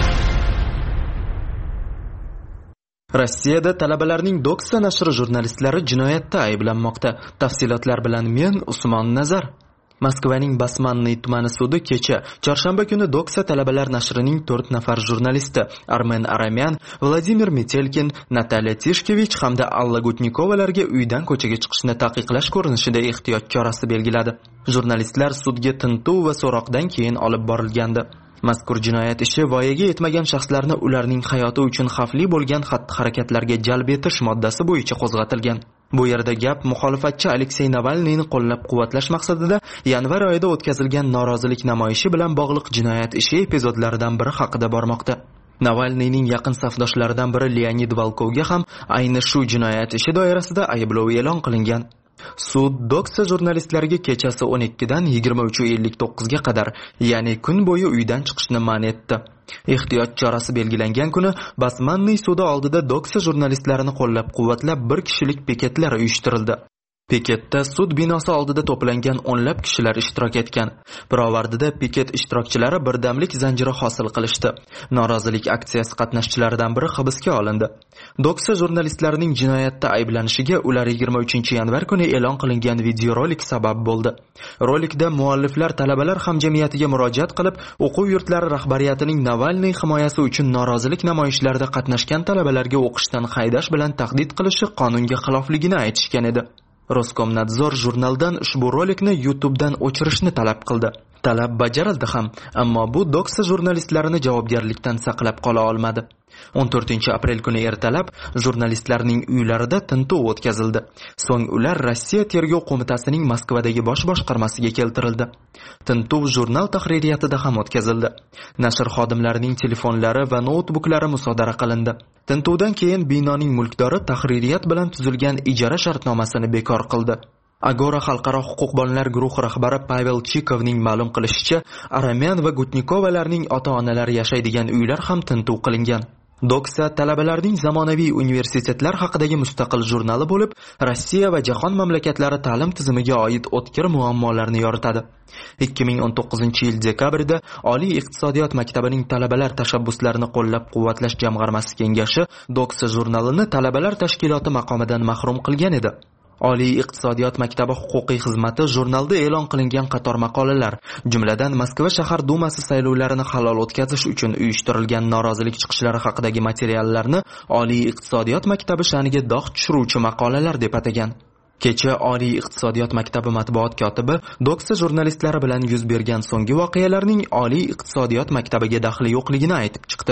Rossiyada talabalarning Doxa nashri jurnalistlari jinoyatda ayblanmoqda. Tafsilotlar bilan men Usmon Nazar. Moskvaning Basmanniy tumani sudi kecha chorshanba kuni Doxa talabalar nashrining to'rt nafar jurnalisti Armen Aramyan, Vladimir Metelkin, Natalya Tishkevich hamda Alla Gutnikovalarga uydan ko'chaga chiqishni taqiqlash ko'rinishida ehtiyot chorasi belgiladi. Jurnalistlar sudga tintuv va so'roqdan keyin olib borilgandi. Mazkur jinoyat ishi voyaga yetmagan shaxslarni ularning hayoti uchun xavfli bo'lgan xatti-harakatlarga jalb etish moddasi bo'yicha qo'zg'atilgan. Bu yerda gap muxolifatchi Aleksey Navalniyni qo'llab-quvvatlash maqsadida yanvar oyida o'tkazilgan norozilik namoyishi bilan bog'liq jinoyat ishi epizodlaridan biri haqida bormoqda. Navalniyning yaqin safdoshlaridan biri Leonid Volkovga ham ayni shu jinoyat ishi doirasida ayblov e'lon qilingan. Sud Doxa jurnalistlariga kechasi o'n ikkidan yigirma uch ellik to'qqizga qadar, ya'ni kun bo'yi uydan chiqishni man etdi. Ehtiyot chorasi belgilangan kuni Basmanniy sudi oldida Doxa jurnalistlarini qo'llab-quvvatlab bir kishilik piketlar uyushtirildi. Piketda sud binosi oldida to'plangan o'nlab kishilar ishtirok etgan. Pirovardida piket ishtirokchilari birdamlik zanjiri hosil qilishdi. Norozilik aksiyasi qatnashchilaridan biri hibsga olindi. Doxa jurnalistlarining jinoyatda ayblanishiga ular yigirma uchinchi yanvar kuni e'lon qilingan videorolik sabab bo'ldi. Rolikda mualliflar talabalar hamjamiyatiga murojaat qilib, o'quv yurtlari rahbariyatining Navalniy himoyasi uchun norozilik namoyishlarida qatnashgan talabalarga o'qishdan haydash bilan tahdid qilishi qonunga xilofligini aytishgan edi. Roskomnadzor jurnaldan ushbu rolikni YouTubedan o'chirishni talab qildi. Talab bajarildi ham, ammo bu Doxa jurnalistlarini javobgarlikdan saqlab qola olmadi. o'n to'rtinchi aprel kuni ertalab jurnalistlarning uylarida tintuv o'tkazildi. So'ng ular Rossiya tergov qo'mitasining Moskvadagi bosh boshqarmasiga keltirildi. Tintuv jurnal tahririyatida ham o'tkazildi. Nashr xodimlarining telefonlari va noutbuklari musodara qilindi. Tintuvdan keyin binoning mulkdori tahririyat bilan tuzilgan ijara shartnomasini bekor qildi. Agora xalqaro huquqbonlar guruhi rahbari Pavel Chikovning ma'lum qilishicha, Aramyan va Gutnikovalarning ota-onalari yashaydigan uylar ham tintuv qilingan. Doxa talabalarning zamonaviy universitetlar haqidagi mustaqil jurnali bo'lib, Rossiya va jahon mamlakatlari ta'lim tizimiga oid o'tkir muammolarni yoritadi. ikki ming o'n to'qqizinchi yil dekabrida Oliy iqtisodiyot maktabining talabalar tashabbuslarini qo'llab-quvvatlash jamg'armasi kengashi Doxa jurnalini talabalar tashkiloti maqomidan mahrum qilgan edi. Oliy iqtisodiyot maktabi huquqiy xizmati jurnalda e'lon qilingan qator maqolalar, jumladan Moskva shahar dumasi saylovlarini halol o'tkazish uchun uyushtirilgan norozilik chiqishlari haqidagi materiallarni Oliy iqtisodiyot maktabi sha'niga dog' tushiruvchi maqolalar deb atagan. Kecha Oliy iqtisodiyot maktabi matbuot kotibi Doxa jurnalistlari bilan yuz bergan so'nggi voqealarning Oliy iqtisodiyot maktabiga daxli yo'qligini aytib chiqdi.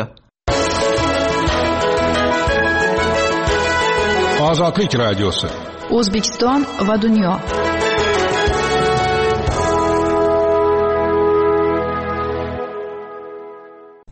Ozodlik radiosi. O'zbekiston va dunyo.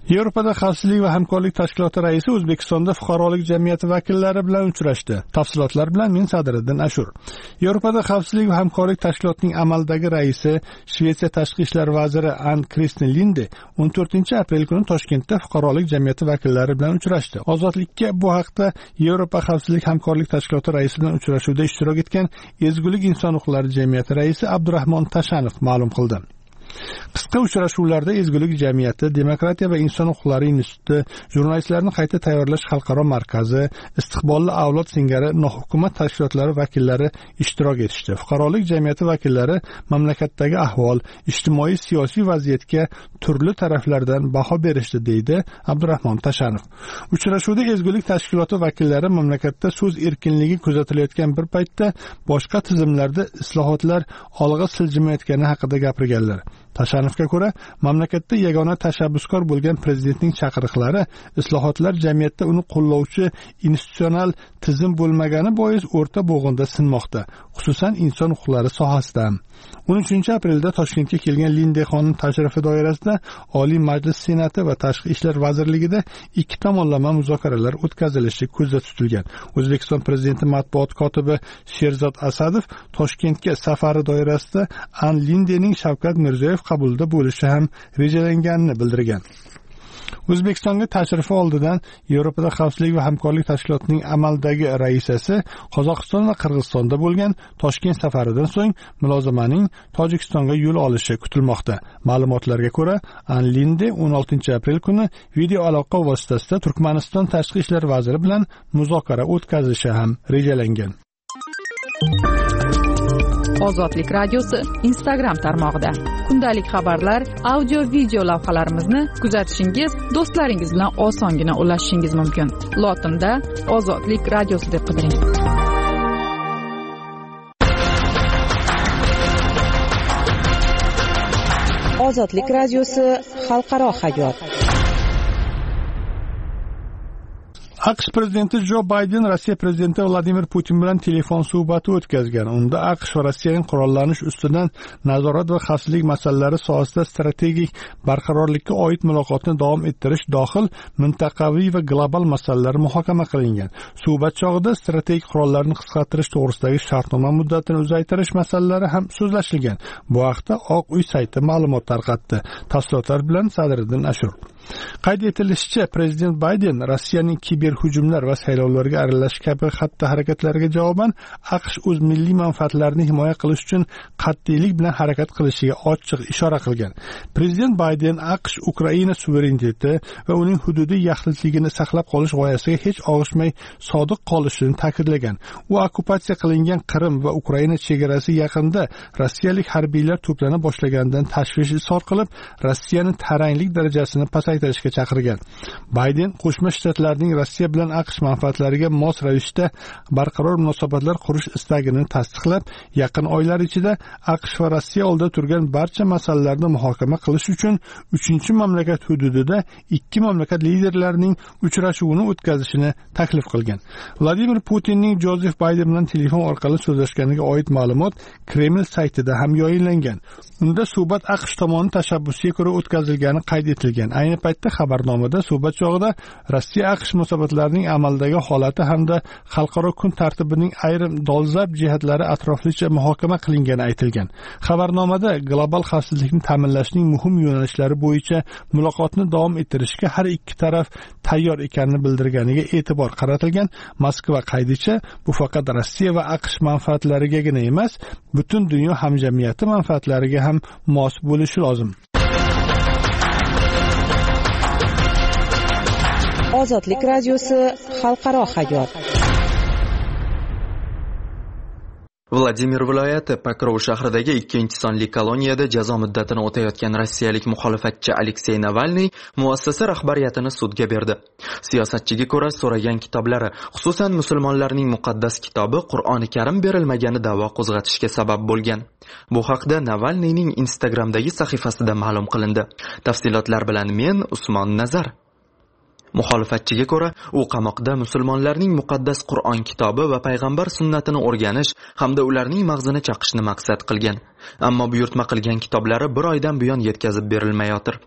Yevropada xavfsizlik va hamkorlik tashkiloti raisi O'zbekistonda fuqarolik jamiyati vakillari bilan uchrashdi. Tafsilotlar bilan men Sadiriddin Ashur. Yevropada xavfsizlik va hamkorlik tashkilotining amaldagi raisi Shvetsiya tashqi ishlar vaziri Ann Kristin Linde o'n to'rtinchi aprel kuni Toshkentda fuqarolik jamiyati vakillari bilan uchrashdi. Ozodlikka bu haqda Yevropa xavfsizlik hamkorlik tashkiloti raisi bilan uchrashuvda ishtirok etgan Ezgulik inson huquqlari jamiyati raisi Abdurahmon Tashanov ma'lum qildi. Qisqa uchrashuvlarda Ezgulik jamiyati, Demokratiya va inson huquqlari instituti, jurnalistlarni qayta tayyorlash xalqaro markazi, istiqbolli avlod singari nohukumat tashkilotlari vakillari ishtirok etishdi. Fuqarolik jamiyati vakillari mamlakatdagi ahvol, ijtimoiy siyosiy vaziyatga turli taraflardan baho berishdi, deydi Abdurahmon Tashanov. Uchrashuvda Ezgulik tashkiloti vakillari mamlakatda so'z erkinligi kuzatilayotgan bir paytda boshqa tizimlarda islohotlar olg'a siljimayotgani haqida gapirganlar. Tashanovga ko'ra, mamlakatda yagona tashabbuskor bo'lgan prezidentning chaqiriqlari islohotlar jamiyatda uni qo'llovchi institutsional tizim bo'lmagani bois o'rta bo'g'inda sinmoqda, xususan inson huquqlari sohasida. o'n uchinchi aprelda Toshkentga kelgan Linde xonim tashrifi doirasida Oliy Majlis Senati va Tashqi ishlar vazirligida ikki tomonlama muzokaralar o'tkazilishi ko'zda tutilgan. O'zbekiston prezidenti matbuot kotibi Sherzod Asadov Toshkentga safari doirasida Ann Lindening Shavkat Mirziyoyev qabulida bo'lishi ham rejalanganini bildirgan. O'zbekistonga tashrifi oldidan Yevropada xavfsizlik va hamkorlik tashkilotining amaldagi raisasi Qozog'iston va Qirg'izistonda bo'lgan Toshkent safaridan so'ng mulozamaning Tojikistonga yo'l olishi kutilmoqda. Ma'lumotlarga ko'ra, Ann Linde o'n oltinchi aprel kuni video aloqa vositasida Turkmaniston tashqi ishlar vaziri bilan muzokara o'tkazishi ham rejalangan. Ozodlik radiosi Instagram tarmog'ida kundalik xabarlar, audio video lavhalarimizni kuzatishingiz, do'stlaringiz bilan osongina ulashishingiz mumkin. Lotinda Ozodlik radiosi deb qidiring. Ozodlik radiosi xalqaro hayot. AQSh prezidenti Jo Bayden Rossiya prezidenti Vladimir Putin bilan telefon suhbati o'tkazgan. Unda AQSh va Rossiyaning qurollanish ustidan nazorat va xavfsizlik masalalari sohasida strategik barqarorlikka oid muloqotni davom ettirish dohil mintaqaviy va global masalalar muhokama qilingan. Suhbat chog'ida strategik qurollarni qisqartirish to'g'risidagi shartnoma muddatini uzaytirish masalalari ham so'zlashilgan. Bu haqda Oq uy sayti ma'lumot tarqatdi. Tafsilotlar bilan Sadiriddin Ashur. Qayd etilishicha, prezident Bayden Rossiyaning kiberhujumlar va saylovlarga aralashish kabi xatti-harakatlariga javoban AQSh o'z milliy manfaatlarini himoya qilish uchun qat'iylik bilan harakat qilishiga ochiq ishora qilgan. Prezident Bayden AQSh Ukraina suvereniteti va uning hududiy yaxlitligini saqlab qolish g'oyasiga hech og'ishmay sodiq qolishini ta'kidlagan. U okkupatsiya qilingan Qrim va Ukraina chegarasi yaqinida rossiyalik harbiylar to'plana boshlaganidan tashvish izhor qilib, Rossiyani taranglik darajasini pasaytirishga chaqirgan. Bayden Qo'shma Shtatlarning Rossiya bilan AQSh manfaatlariga mos ravishda barqaror munosabatlar qurish istagini tasdiqlab, yaqin oylar ichida AQSh va Rossiya oldida turgan barcha masalalarni muhokama qilish uchun uchinchi mamlakat hududida ikki mamlakat liderlarining uchrashuvini o'tkazishini taklif qilgan. Vladimir Putinning Jozef Bayden bilan telefon orqali so'zlashganiga oid ma'lumot Kreml saytida ham yayinlangan. Unda suhbat AQSh tomonining tashabbusiga ko'ra o'tkazilgani qayd etilgan. Ayni paytda xabarnomada suhbat chog'ida Rossiya AQSh munosabatlarining amaldagi holati hamda xalqaro kun tartibining ayrim dolzarb jihatlari atroflicha muhokama qilingani aytilgan. Xabarnomada global xavfsizlikni ta'minlashning muhim yo'nalishlari bo'yicha muloqotni davom ettirishga har ikki taraf tayyor ekanini bildirganiga e'tibor qaratilgan. Moskva qaydicha, bu faqat Rossiya va AQSh manfaatlarigagina emas, butun dunyo hamjamiyati manfaatlariga ham mos bo'lishi lozim. Ozodlik radiosi xalqaro hayot. Vladimir viloyati Pokrov shahridagi ikkinchi sonli koloniyada jazo muddatini o'tayotgan rossiyalik muxolifatchi Aleksey Navalniy muassasa rahbariyatini sudga berdi. Siyosatchiga ko'ra, so'ragan kitoblari, xususan musulmonlarning muqaddas kitobi Qur'oni Karim berilmagani da'vo qo'zg'atishga sabab bo'lgan. Bu haqda Navalniyning Instagramdagi sahifasida ma'lum qilindi. Tafsilotlar bilan men Usmon Nazar. Muxolifatchiga ko'ra, u qamoqda musulmonlarning muqaddas Qur'on kitobi va payg'ambar sunnatini o'rganish hamda ularning mag'zini chaqishni maqsad qilgan. Ammo buyurtma qilgan kitoblari bir oydan buyon yetkazib berilmayotir.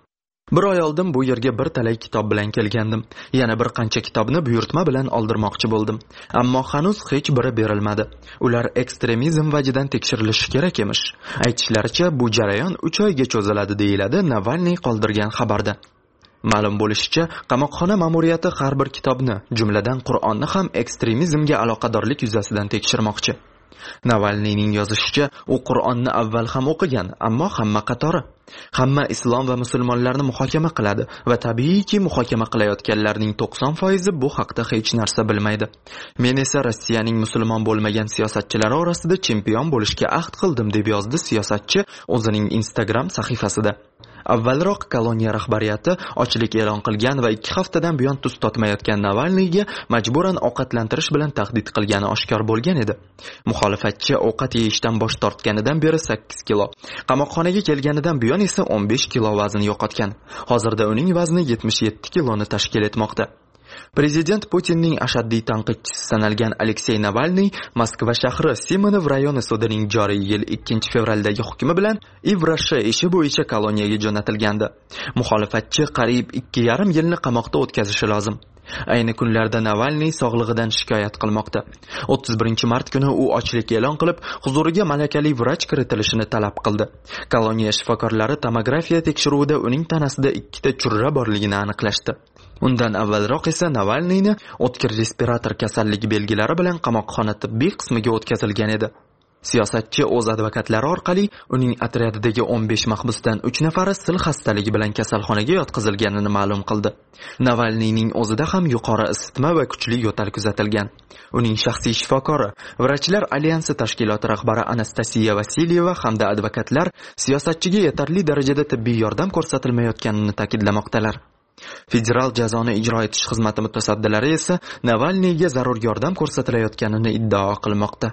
Bir oy oldin bu yerga bir talay kitob bilan kelgandim. Yana bir qancha kitobni buyurtma bilan oldirmoqchi bo'ldim. Ammo hanuz hech biri berilmadi. Ular ekstremizm vajidan tekshirilishi kerak emish. Aytishlaricha, bu jarayon uch oyga cho'ziladi deyiladi Navalniy qoldirgan xabarda. Ma'lum bo'lishicha, qamoqxona ma'muriyati har bir kitobni, jumladan Qur'onni ham ekstremizmga aloqadorlik yuzasidan tekshirmoqchi. Navalniyning yozishicha, u Qur'onni avval ham o'qigan, ammo hamma qatori. Hamma islom va musulmonlarni muhokama qiladi va tabiiyki muhokama qilayotganlarning to'qson foizi bu haqda hech narsa bilmaydi. Men esa Rossiyaning musulmon bo'lmagan siyosatchilari orasida chempion bo'lishga ahd qildim, deb yozdi siyosatchi o'zining Instagram sahifasida. Avvalroq koloniya rahbariyati ochlik e'lon qilgan va ikki haftadan buyon tuz totmayotgan Navalniyga majburan ovqatlantirish bilan tahdid qilgani oshkor bo'lgan edi. Muxolifatchi ovqat yeyishdan bosh tortganidan beri sakkiz kilo, qamoqxonaga kelganidan buyon esa o'n besh kilo vazn yo'qotgan. Hozirda uning vazni yetmish yetti kiloni tashkil etmoqda. Prezident Putinning ashaddiy tanqidchisi sanalgan Aleksey Navalniy Moskva shahri Simonov rayoni sudining joriy yil ikkinchi fevraldagi hukmi bilan Ivrashi ishi bo'yicha koloniyaga jo'natilgandi. Muxolifatchi qariyb ikki yarim yilni qamoqda o'tkazishi lozim. Ayni kunlarda Navalniy sog'lig'idan shikoyat qilmoqda. o'ttiz birinchi mart kuni u ochlik e'lon qilib, huzuriga malakali vrach kiritilishini talab qildi. Koloniya shifokorlari tomografiya tekshiruvida uning tanasida ikkita churra borligini aniqlashdi. Undan avvalroq esa Navalniyni o'tkir respirator kasalligi belgilari bilan qamoqxona tibbiy qismiga o'tkazilgan edi. Siyosatchi o'z advokatlari orqali uning otryadidagi o'n besh mahbusdan uch nafari sil xastaligi bilan kasalxonaga yotqizilganini ma'lum qildi. Navalniyning o'zida ham yuqori isitma va kuchli yo'tal kuzatilgan. Uning shaxsiy shifokori, Vrachlar alyansi tashkiloti rahbari Anastasiya Vasilyeva hamda advokatlar siyosatchiga yetarli darajada tibbiy yordam ko'rsatilmayotganini ta'kidlamoqdalar. Federal jazoni ijro etish xizmati mutasaddilari esa Navalniyga zarur yordam ko'rsatilayotganini iddao qilmoqda.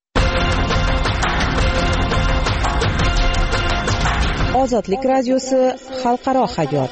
Ozodlik radiosi xalqaro hayot.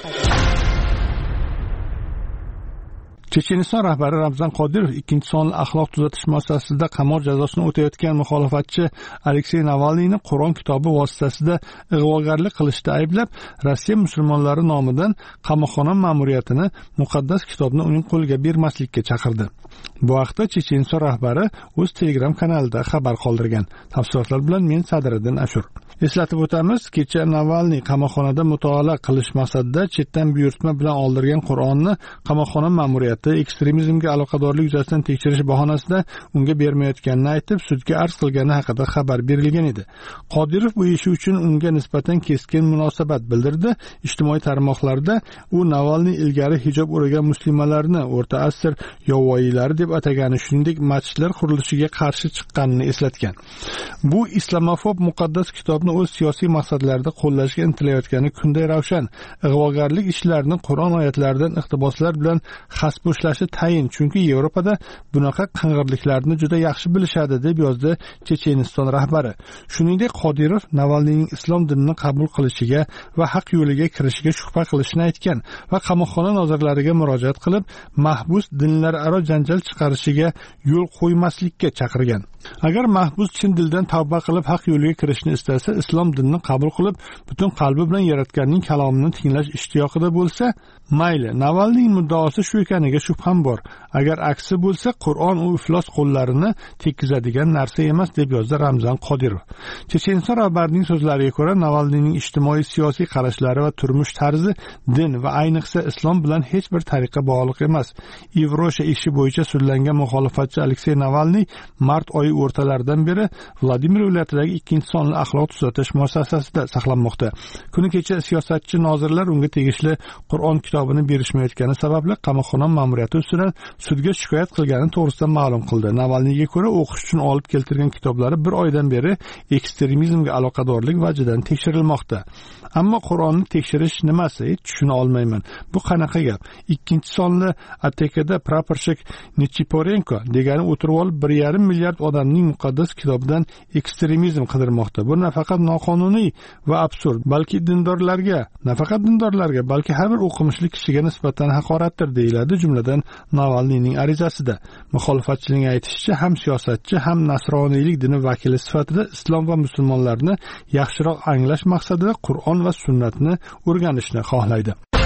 Checheniston rahbari Ramzan Qodirov ikkinchi sonli axloq tuzatish muassasasida qamoq jazosini o'tayotgan muxolifatchi Aleksey Navalniyni Qur'on kitobi vositasida ig'vogarlik qilishda ayblab, Rossiya musulmonlari nomidan qamoqxona ma'muriyatini muqaddas kitobni uning qo'liga bermaslikka chaqirdi. Bu haqda Checheniston rahbari o'z Telegram kanalida xabar qoldirgan. Tafsilotlar bilan men Sadriddin Ashur. Eslatib o'tamiz, kecha Navalniy qamoqxonada mutolaa qilish maqsadida chetdan buyurtma bilan oldirgan Qur'onni qamoqxona ma'muriyati ekstremizmga aloqadorlik yuzasidan tekshirish bahonasida unga bermayotganini aytib, sudga arz qilgani haqida xabar berilgan edi. Qodirov bu ishi uchun unga nisbatan keskin munosabat bildirdi. Ijtimoiy tarmoqlarda u Navalniy ilgari hijob o'ragan musulmonlarni o'rta asr yovvoyilari deb atagani, shuningdek masjidlar qurilishiga qarshi chiqqanini eslatgan. Bu islamofob muqaddas kitobni o'z siyosiy maqsadlarida qo'llashga intilayotgani kunday ravshan. Ig'vogarlik ishlarini Qur'on oyatlaridan iqtiboslar bilan xasboshlashi tayin, chunki Yevropada bunaqa qing'irliklarni juda yaxshi bilishadi, deb yozdi Checheniston rahbari. Shuningdek, Qodirov Navalniyning islom dinini qabul qilishiga va haq yo'liga kirishiga shubha qilishini aytgan va qamoqxona nozirlariga murojaat qilib, mahbus dinlararo janjal chiqarishiga yo'l qo'ymaslikka chaqirgan. Agar mahbus chin dildan tavba qilib haq yo'liga kirishni istasa, islom dinini qabul qilib, butun qalbi bilan yaratganning kalomini tinglash ishtiyoqida bo'lsa, mayli. Navalniyning muddaosi shu ekaniga shubham bor. Agar aksi bo'lsa, Qur'on u iflos qo'llarini tekkizadigan narsa emas, deb yozdi Ramzan Qodirov. Checheniston rahbarining so'zlariga ko'ra, Navalniyning ijtimoiy siyosiy qarashlari va turmush tarzi din va ayniqsa islom bilan hech bir tariqa bog'liq emas. Ivrosha ishi bo'yicha sudlangan muxolifatchi Aleksey Navalniy mart oyi o'rtalaridan beri Vladimir viloyatidagi ikkinchi sonli axloq tuzatish muassasasida saqlanmoqda. Kuni kecha siyosatchi nozirlar unga tegishli Qur'on kitobini berishmayotgani sababli qamoqxona ma'muriyati ustidan sudga shikoyat qilgani to'g'risida ma'lum qildi. Navalniyga ko'ra, o'qish uchun olib keltirgan kitoblari bir oydan beri ekstremizmga aloqadorlik vajidan tekshirilmoqda. Ammo Qur'onni tekshirish nimasi? Hech tushuna olmayman. Bu qanaqa gap? Ikkinchi sonli A T Kda praporshik Nechiporenko degani o'tirib olib bir yarim milliard odamning muqaddas kitobidan ekstremizm qidirmoqda. Bu nafaqat noqonuniy va absurd, balki dindorlarga, nafaqat dindorlarga, balki har bir o'qimishli kishiga nisbatan haqoratdir, deyiladi jumladan Navalniyning arizasida. Muxolifatchining aytishicha, ham siyosatchi, ham nasroniylik dini vakili sifatida islom va musulmonlarni yaxshiroq anglash maqsadida Qur'on va sunnatni o'rganishni xohlaydi.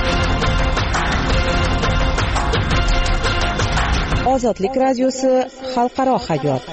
Ozodlik radiosi xalqaro hayot.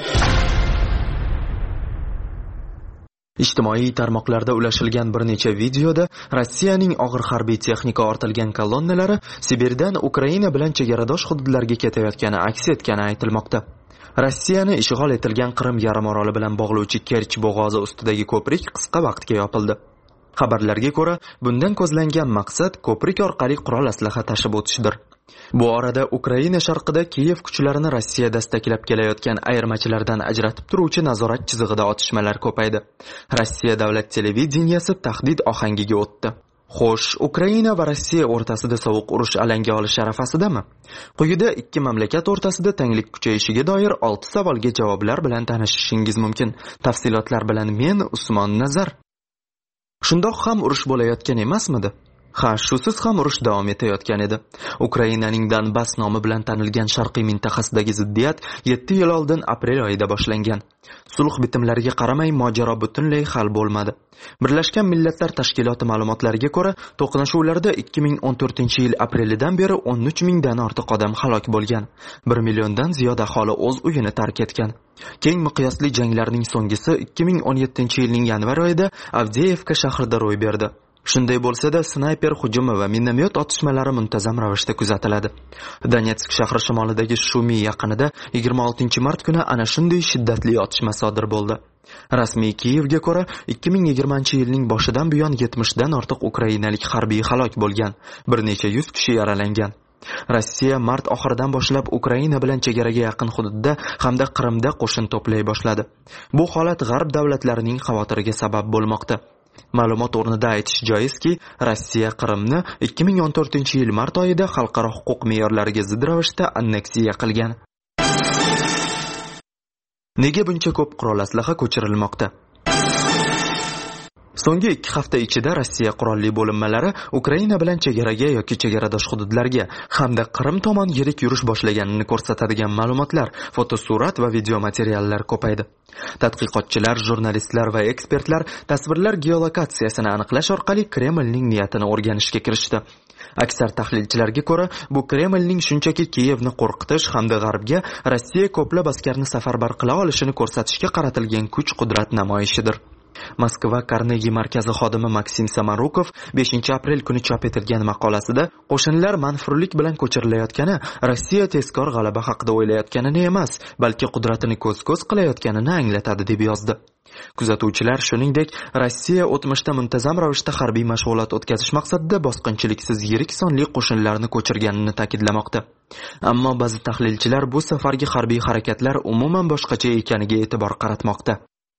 Ijtimoiy tarmoqlarda ulashilgan bir necha videoda Rossiyaning og'ir harbiy texnika ortilgan kolonnalari Sibirdan Ukraina bilan chegaradosh hududlarga ketayotgani aks etgani aytilmoqda. Rossiyani ishg'ol etilgan Qrim yarimoroli bilan bog'lovchi Kerch bo'g'ozi ustidagi ko'prik qisqa vaqtga yopildi. Xabarlarga ko'ra, bundan ko'zlangan maqsad ko'prik orqali qurol aslaha tashib o'tishdir. Bu orada Ukraina sharqida Kiyev kuchlarini Rossiya dastaklab kelayotgan ayirmachilardan ajratib turuvchi nazorat chizig'ida otishmalar ko'paydi. Rossiya davlat televideniyasi tahdid ohangiga o'tdi. Xo'sh, Ukraina va Rossiya o'rtasida sovuq urush alanga olish arafasidami? Quyida ikki mamlakat o'rtasida tanglik kuchayishiga doir olti savolga javoblar bilan tanishishingiz mumkin. Tafsilotlar bilan men Usmon Nazar. Shundoq ham urush bo'layotgan emasmidi? Ha, shusiz ham urush davom etayotgan edi. Ukrainaning Donbass nomi bilan tanilgan sharqiy mintaqasidagi ziddiyat yetti yil oldin aprel oyida boshlangan. Sulh bitimlariga qaramay mojaro butunlay hal bo'lmadi. Birlashgan Millatlar Tashkiloti ma'lumotlariga ko'ra, to'qnashuvlarda ikki ming o'n to'rtinchi yil aprelidan beri o'n uch mingdan ortiq odam halok bo'lgan. bir milliondan ziyod aholi o'z uyini tark etgan. Keng miqyosli janglarning so'nggisi ikki ming o'n yettinchi yilning yanvar oyida Avdeyevka shahrida ro'y berdi. Shunday bo'lsa-da, snayper hujumi va minomyot otishmalari muntazam ravishda kuzatiladi. Donetsk shahri shimolidagi Shumi yaqinida yigirma oltinchi mart kuni ana shunday shiddatli otishma sodir bo'ldi. Rasmiy Kiyevga ko'ra, ikki ming yigirmanchi yilning boshidan buyon yetmishdan ortiq ukrainalik harbiy halok bo'lgan, bir necha yuz kishi yaralangan. Rossiya mart oxiridan boshlab Ukraina bilan chegaraga yaqin hududda hamda Qrimda qo'shin to'play boshladi. Bu holat g'arb davlatlarining xavotiriga sabab bo'lmoqda. Ma'lumot o'rnida aytish joizki, Rossiya Qrimni ikki ming o'n to'rtinchi yil mart oyida xalqaro huquq me'yorlariga zid ravishda anneksiya qilgan. Nega buncha ko'p qurol aslaha ko'chirilmoqda? So'nggi ikki hafta ichida Rossiya qurolli bo'linmalari Ukraina bilan chegaraga yoki chegaradosh hududlarga hamda Qrim tomon yirik yurish boshlaganini ko'rsatadigan ma'lumotlar, fotosurat va video materiallar ko'paydi. Tadqiqotchilar, jurnalistlar va ekspertlar tasvirlar geolokatsiyasini aniqlash orqali Kremlning niyatini o'rganishga kirishdi. Aksar tahlilchilarga ko'ra, bu Kremlning shunchaki Kiyevni qo'rqitish hamda g'arbga Rossiya ko'plab askarni safarbar qila olishini ko'rsatishga qaratilgan kuch-qudrat namoyishidir. Moskva Carnegie markazi xodimi Maksim Samarukov beshinchi aprel kuni chop etilgan maqolasida qo'shinlar manfurlik bilan ko'chirilayotgani Rossiya tezkor g'alaba haqida o'ylayotganini emas, balki qudratini ko'z-ko'z qilayotganini anglatadi deb yozdi. Kuzatuvchilar shuningdek, Rossiya o'tmishda muntazam ravishda harbiy mashg'ulot o'tkazish maqsadida bosqinchiliksiz yirik sonli qo'shinlarni ko'chirganini ta'kidlamoqda. Ammo ba'zi tahlilchilar bu safargi harbiy harakatlar umuman boshqacha ekaniga e'tibor qaratmoqda.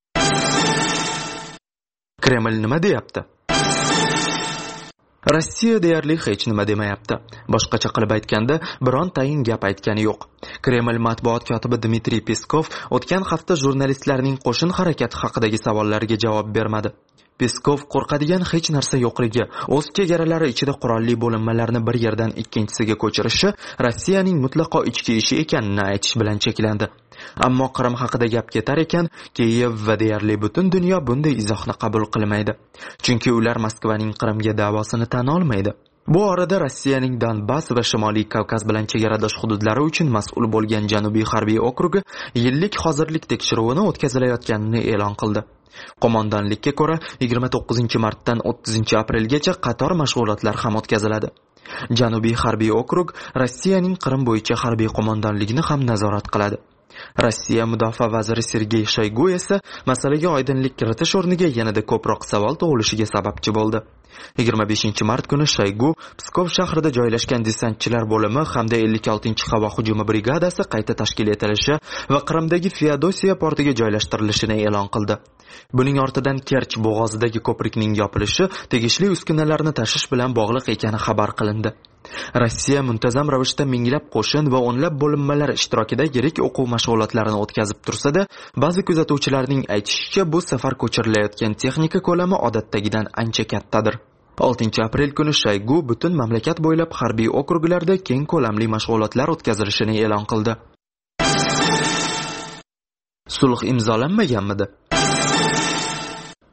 Kreml nima deyapti? Rossiya deyarli hech nima demayapti. Boshqacha qilib aytganda, biron tayin gap aytgani yo'q. Kreml matbuot kotibi Dmitriy Peskov o'tgan hafta jurnalistlarning qo'shin harakati haqidagi savollariga javob bermadi. Peskov qo'rqadigan hech narsa yo'qligi, o'z chegaralari ichida qurolli bo'linmalarni bir yerdan ikkinchisiga ko'chirishi Rossiyaning mutlaqo ichki ishi ekanini aytish bilan cheklandi. Ammo Qrim haqida gap ketar ekan, Kiyev va deyarli butun dunyo bunday izohni qabul qilmaydi. Chunki ular Moskvaning Qrimga da'vosini tan olmaydi. Bu orada Rossiyaning Donbass va Shimoliy Kavkaz bilan chegaradosh hududlari uchun mas'ul bo'lgan Janubiy harbiy okrugi yillik hozirlik tekshiruvini o'tkazilayotganini e'lon qildi. Qo'mondonlikka ko'ra, yigirma to'qqizinchi martdan o'ttizinchi aprelgacha qator mashg'ulotlar ham o'tkaziladi. Janubiy harbiy okrug Rossiyaning Qrim bo'yicha harbiy qo'mondonligini ham nazorat qiladi. Rossiya mudofaa vaziri Sergey Shoygu esa masalaga oydinlik kiritish o'rniga yanada ko'proq savol tug'ilishiga sababchi bo'ldi. yigirma beshinchi mart kuni Shoygu Pskov shahrida joylashgan desantchilar bo'limi hamda ellik oltinchi havo hujumi brigadasi qayta tashkil etilishi va Qrimdagi Feodosiya portiga joylashtirilishini e'lon qildi. Buning ortidan Kerch bo'g'ozidagi ko'prikning yopilishi tegishli uskunalarni tashish bilan bog'liq ekani xabar qilindi. Rossiya muntazam ravishda minglab qo'shin va o'nlab bo'linmalar ishtirokida yirik o'quv mashg'ulotlarini o'tkazib tursa-da, ba'zi kuzatuvchilarning aytishicha, bu safar ko'chirilayotgan texnika ko'lami odatdagidan ancha kattadir. oltinchi aprel kuni Shoygu butun mamlakat bo'ylab harbiy okruglarda keng ko'lamli mashg'ulotlar o'tkazilishini e'lon qildi. Sulh imzolanmaganmidi?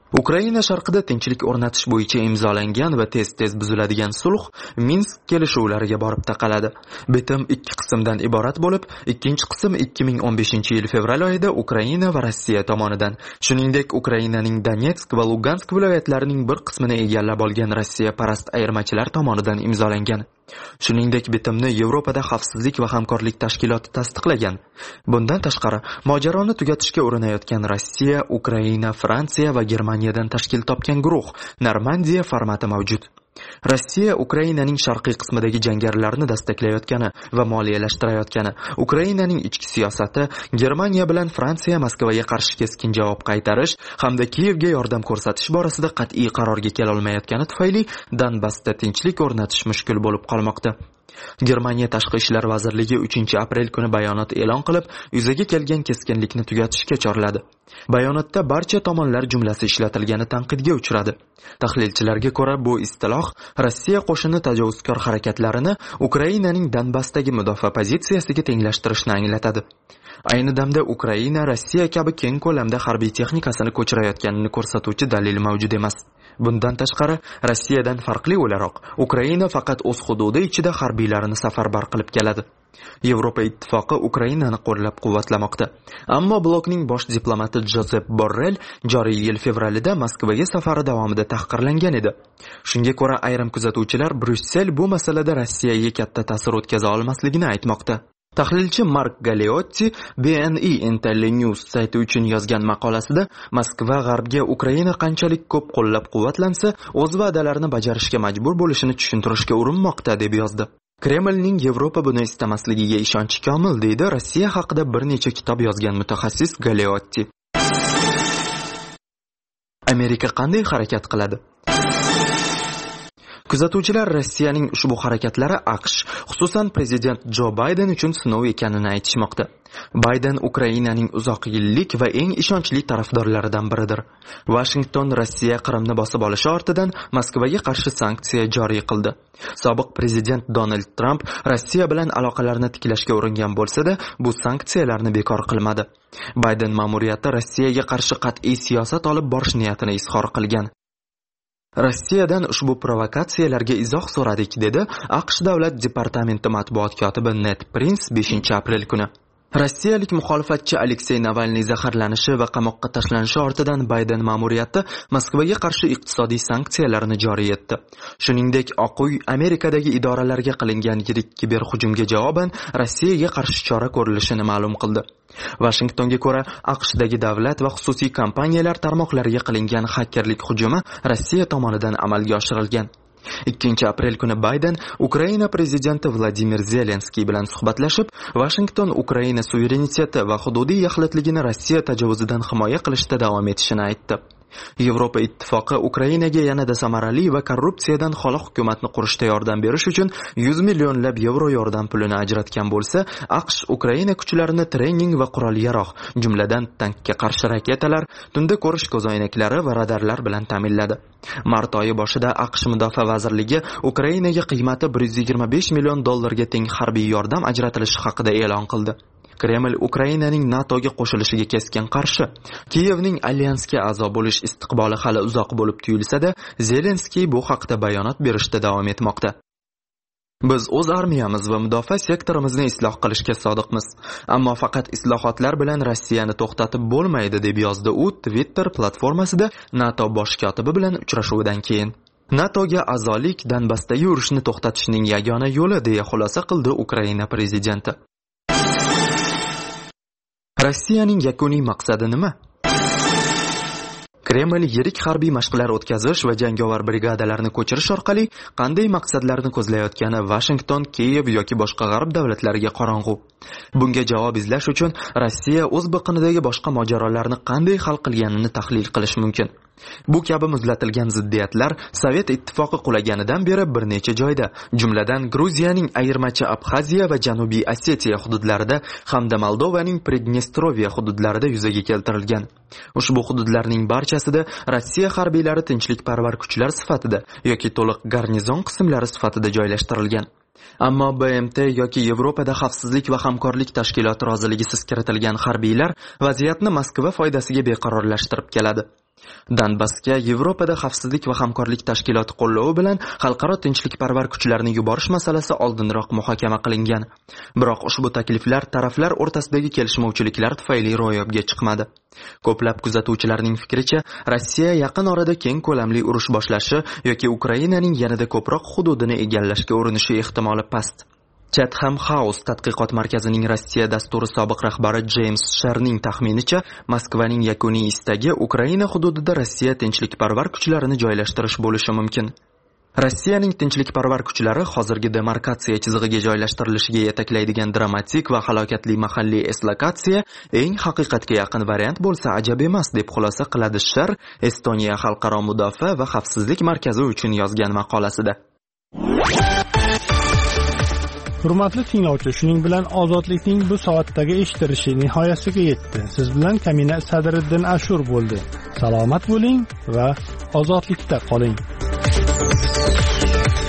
Ukraina sharqida tinchlik o'rnatish bo'yicha imzolangan va tez-tez buziladigan sulh Minsk kelishuvlariga borib taqaladi. Bitim ikki qismdan iborat bo'lib, ikkinchi qism ikki ming o'n beshinchi yil fevral oyida Ukraina va Rossiya tomonidan, shuningdek Ukrainaning Donetsk va Lugansk viloyatlarining bir qismini egallab olgan Rossiya parast ayirmachilar tomonidan imzolangan. Shuningdek, bitimni Yevropada xavfsizlik va hamkorlik tashkiloti tasdiqlagan. Bundan tashqari, mojaroni tugatishga urinayotgan Rossiya, Ukraina, Fransiya va Germaniyadan tashkil topgan guruh Normandiya formati mavjud. Rossiya Ukrainaning sharqiy qismidagi jangarilarni dastaklayotgani va moliyalashtirayotgani, Ukrainaning ichki siyosati, Germaniya bilan Fransiya Moskvaga qarshi keskin javob qaytarish hamda Kiyevga yordam ko'rsatish borasida qat'iy qarorga kela olmayotgani tufayli Donbassda tinchlik o'rnatish mushkul bo'lib qolmoqda. Germaniya Tashqi ishlar vazirligi uchinchi aprel kuni bayonot e'lon qilib, yuzaga kelgan keskinlikni tugatishga chorladi. Bayonotda barcha tomonlar jumlasi ishlatilgani tanqidga uchradi. Tahlilchilarga ko'ra, bu istiloh Rossiya qo'shini tajovuzkor harakatlarini Ukrainaning Donbassdagi mudofaa pozitsiyasiga tenglashtirishni anglatadi. Ayni damda Ukraina Rossiya kabi keng ko'lamda harbiy texnikasini ko'chirayotganini ko'rsatuvchi dalil mavjud emas. Bundan tashqari, Rossiyadan farqli o'laroq, Ukraina faqat o'z hududi ichida harbiylarini safarbar qilib keladi. Yevropa ittifoqi Ukrainani qo'llab-quvvatlamoqda. Ammo blokning bosh diplomati Josep Borrell joriy yil fevralida Moskvaga safari davomida tahqirlangan edi. Shunga ko'ra, ayrim kuzatuvchilar Bryussel bu masalada Rossiyaga katta ta'sir o'tkaza olmasligini aytmoqda. Tahlilchi Mark Galeotti B N E Intellinews sayti uchun yozgan maqolasida Moskva g'arbga Ukraina qanchalik ko'p qo'llab-quvvatlansa, o'z va'dalarini bajarishga majbur bo'lishini tushuntirishga urinmoqda deb yozdi. Kremlning Yevropa buni istamasligiga ishonchi komil, deydi Rossiya haqida bir necha kitob yozgan mutaxassis Galeotti. Amerika qanday harakat qiladi? Kuzatuvchilar Rossiyaning ushbu harakatlari AQSh, xususan prezident Jo Bayden uchun sinov ekanini aytishmoqda. Bayden Ukrainaning uzoq yillik va eng ishonchli tarafdorlaridan biridir. Washington Rossiya Qrimni bosib olishi ortidan Moskvaga qarshi sanksiya joriy qildi. Sobiq prezident Donald Trump Rossiya bilan aloqalarni tiklashga uringan bo'lsa-da, bu sanksiyalarni bekor qilmadi. Bayden ma'muriyati Rossiyaga qarshi qat'iy siyosat olib borish niyatini izhor qilgan. Rossiyadan ushbu provokatsiyalarga izoh so'radik, dedi AQSh davlat departamenti matbuot kotibi Ned Prince beshinchi aprel kuni. Rossiyalik muxolifatchi Aleksey Navalniy zaharlanishi va qamoqqa tashlanishi ortidan Bayden ma'muriyati Moskvaga qarshi iqtisodiy sanksiyalarni joriy etdi. Shuningdek, Oq uy Amerikadagi idoralarga qilingan yirik kiberhujumga javoban Rossiyaga qarshi chora ko'rilishini ma'lum qildi. Washingtonga ko'ra, AQShdagi davlat va xususiy kompaniyalar tarmoqlariga qilingan xakerlik hujumi Rossiya tomonidan amalga oshirilgan. ikkinchi aprel kuni Bayden Ukraina prezidenti Vladimir Zelenskiy bilan suhbatlashib, Washington Ukraina suvereniteti va hududiy yaxlitligini Rossiya tajovuzidan himoya qilishda davom etishini aytdi. Yevropa ittifoqi Ukrainaga yanada samarali va korrupsiyadan xoli hukumatni qurishda yordam berish uchun yuz millionlab yevro yordam pulini ajratgan bo'lsa, AQSh Ukraina kuchlarini trening va qurol-yarog', jumladan tankga qarshi raketalar, tunda ko'rish ko'zoynaklari va radarlar bilan ta'minladi. Mart oyi boshida AQSh Mudofaa vazirligi Ukrainaga qiymati bir yuz yigirma besh million dollarga teng harbiy yordam ajratilishi haqida e'lon qildi. Kreml Ukrainaning NATOga qo'shilishiga keskin qarshi. Kiyevning alyansga a'zo bo'lish istiqboli hali uzoq bo'lib tuyulsa-da, Zelenskiy bu haqda bayonot berishda davom etmoqda. Biz o'z armiyamiz va mudofaa sektorimizni isloh qilishga sodiqmiz. Ammo faqat islohotlar bilan Rossiyani to'xtatib bo'lmaydi, deb yozdi u Twitter platformasida NATO bosh kotibi bilan uchrashuvidan keyin. NATOga a'zolik Donbassdagi urushni to'xtatishning yagona yo'li, deya xulosa qildi Ukraina prezidenti. Rossiyaning yakuniy maqsadi nima? Kreml yirik harbiy mashqlar o'tkazish va jangovar brigadalarni ko'chirish orqali qanday maqsadlarni ko'zlayotgani Washington, Kiyev yoki boshqa g'arb davlatlariga qorong'u. Bunga javob izlash uchun Rossiya o'z biqinidagi boshqa mojarolarni qanday hal qilganini tahlil qilish mumkin. Bu kabi muzlatilgan ziddiyatlar Sovet ittifoqi qulaganidan beri bir necha joyda, jumladan Gruziyaning ayirmachi Abxaziya va Janubiy Osetiya hududlarida hamda Moldovaning Pridnestrovye hududlarida yuzaga keltirilgan. Ushbu hududlarning barchasida Rossiya harbiylari tinchlikparvar kuchlar sifatida yoki to'liq garnizon qismlari sifatida joylashtirilgan. Ammo B M T yoki Yevropada xavfsizlik va hamkorlik tashkiloti roziligisiz kiritilgan harbiylar vaziyatni Moskva foydasiga beqarorlashtirib keladi. Donbassga Yevropada xavfsizlik va hamkorlik tashkiloti qo'llovi bilan xalqaro tinchlikparvar kuchlarni yuborish masalasi oldinroq muhokama qilingan. Biroq ushbu takliflar taraflar o'rtasidagi kelishmovchiliklar tufayli ro'yobga chiqmadi. Ko'plab kuzatuvchilarning fikricha, Rossiya yaqin orada keng ko'lamli urush boshlashi yoki Ukrainaning yanada ko'proq hududini egallashga urinishi ehtimoli past. Chatham House tadqiqot markazining Rossiya dasturi sobiq rahbari James Sherning taxminicha, Moskvaning yakuniy istagi Ukraina hududida Rossiya tinchlikparvar kuchlarini joylashtirish bo'lishi mumkin. Rossiyaning tinchlikparvar kuchlari hozirgi demarkatsiya chizig'iga joylashtirilishiga yetaklaydigan dramatik va halokatli mahalliy eslokatsiya eng haqiqatga yaqin variant bo'lsa ajab emas, deb xulosa qiladi Sher Estoniya xalqaro mudofaa va xavfsizlik markazi uchun yozgan maqolasida. Hurmatli tinglovchi, shuning bilan ozodlikning bu soatdagi eshitilishi nihoyasiga yetdi. Siz bilan Kamina Sadriddin Ashur bo'ldi. Salomat bo'ling va ozodlikda qoling.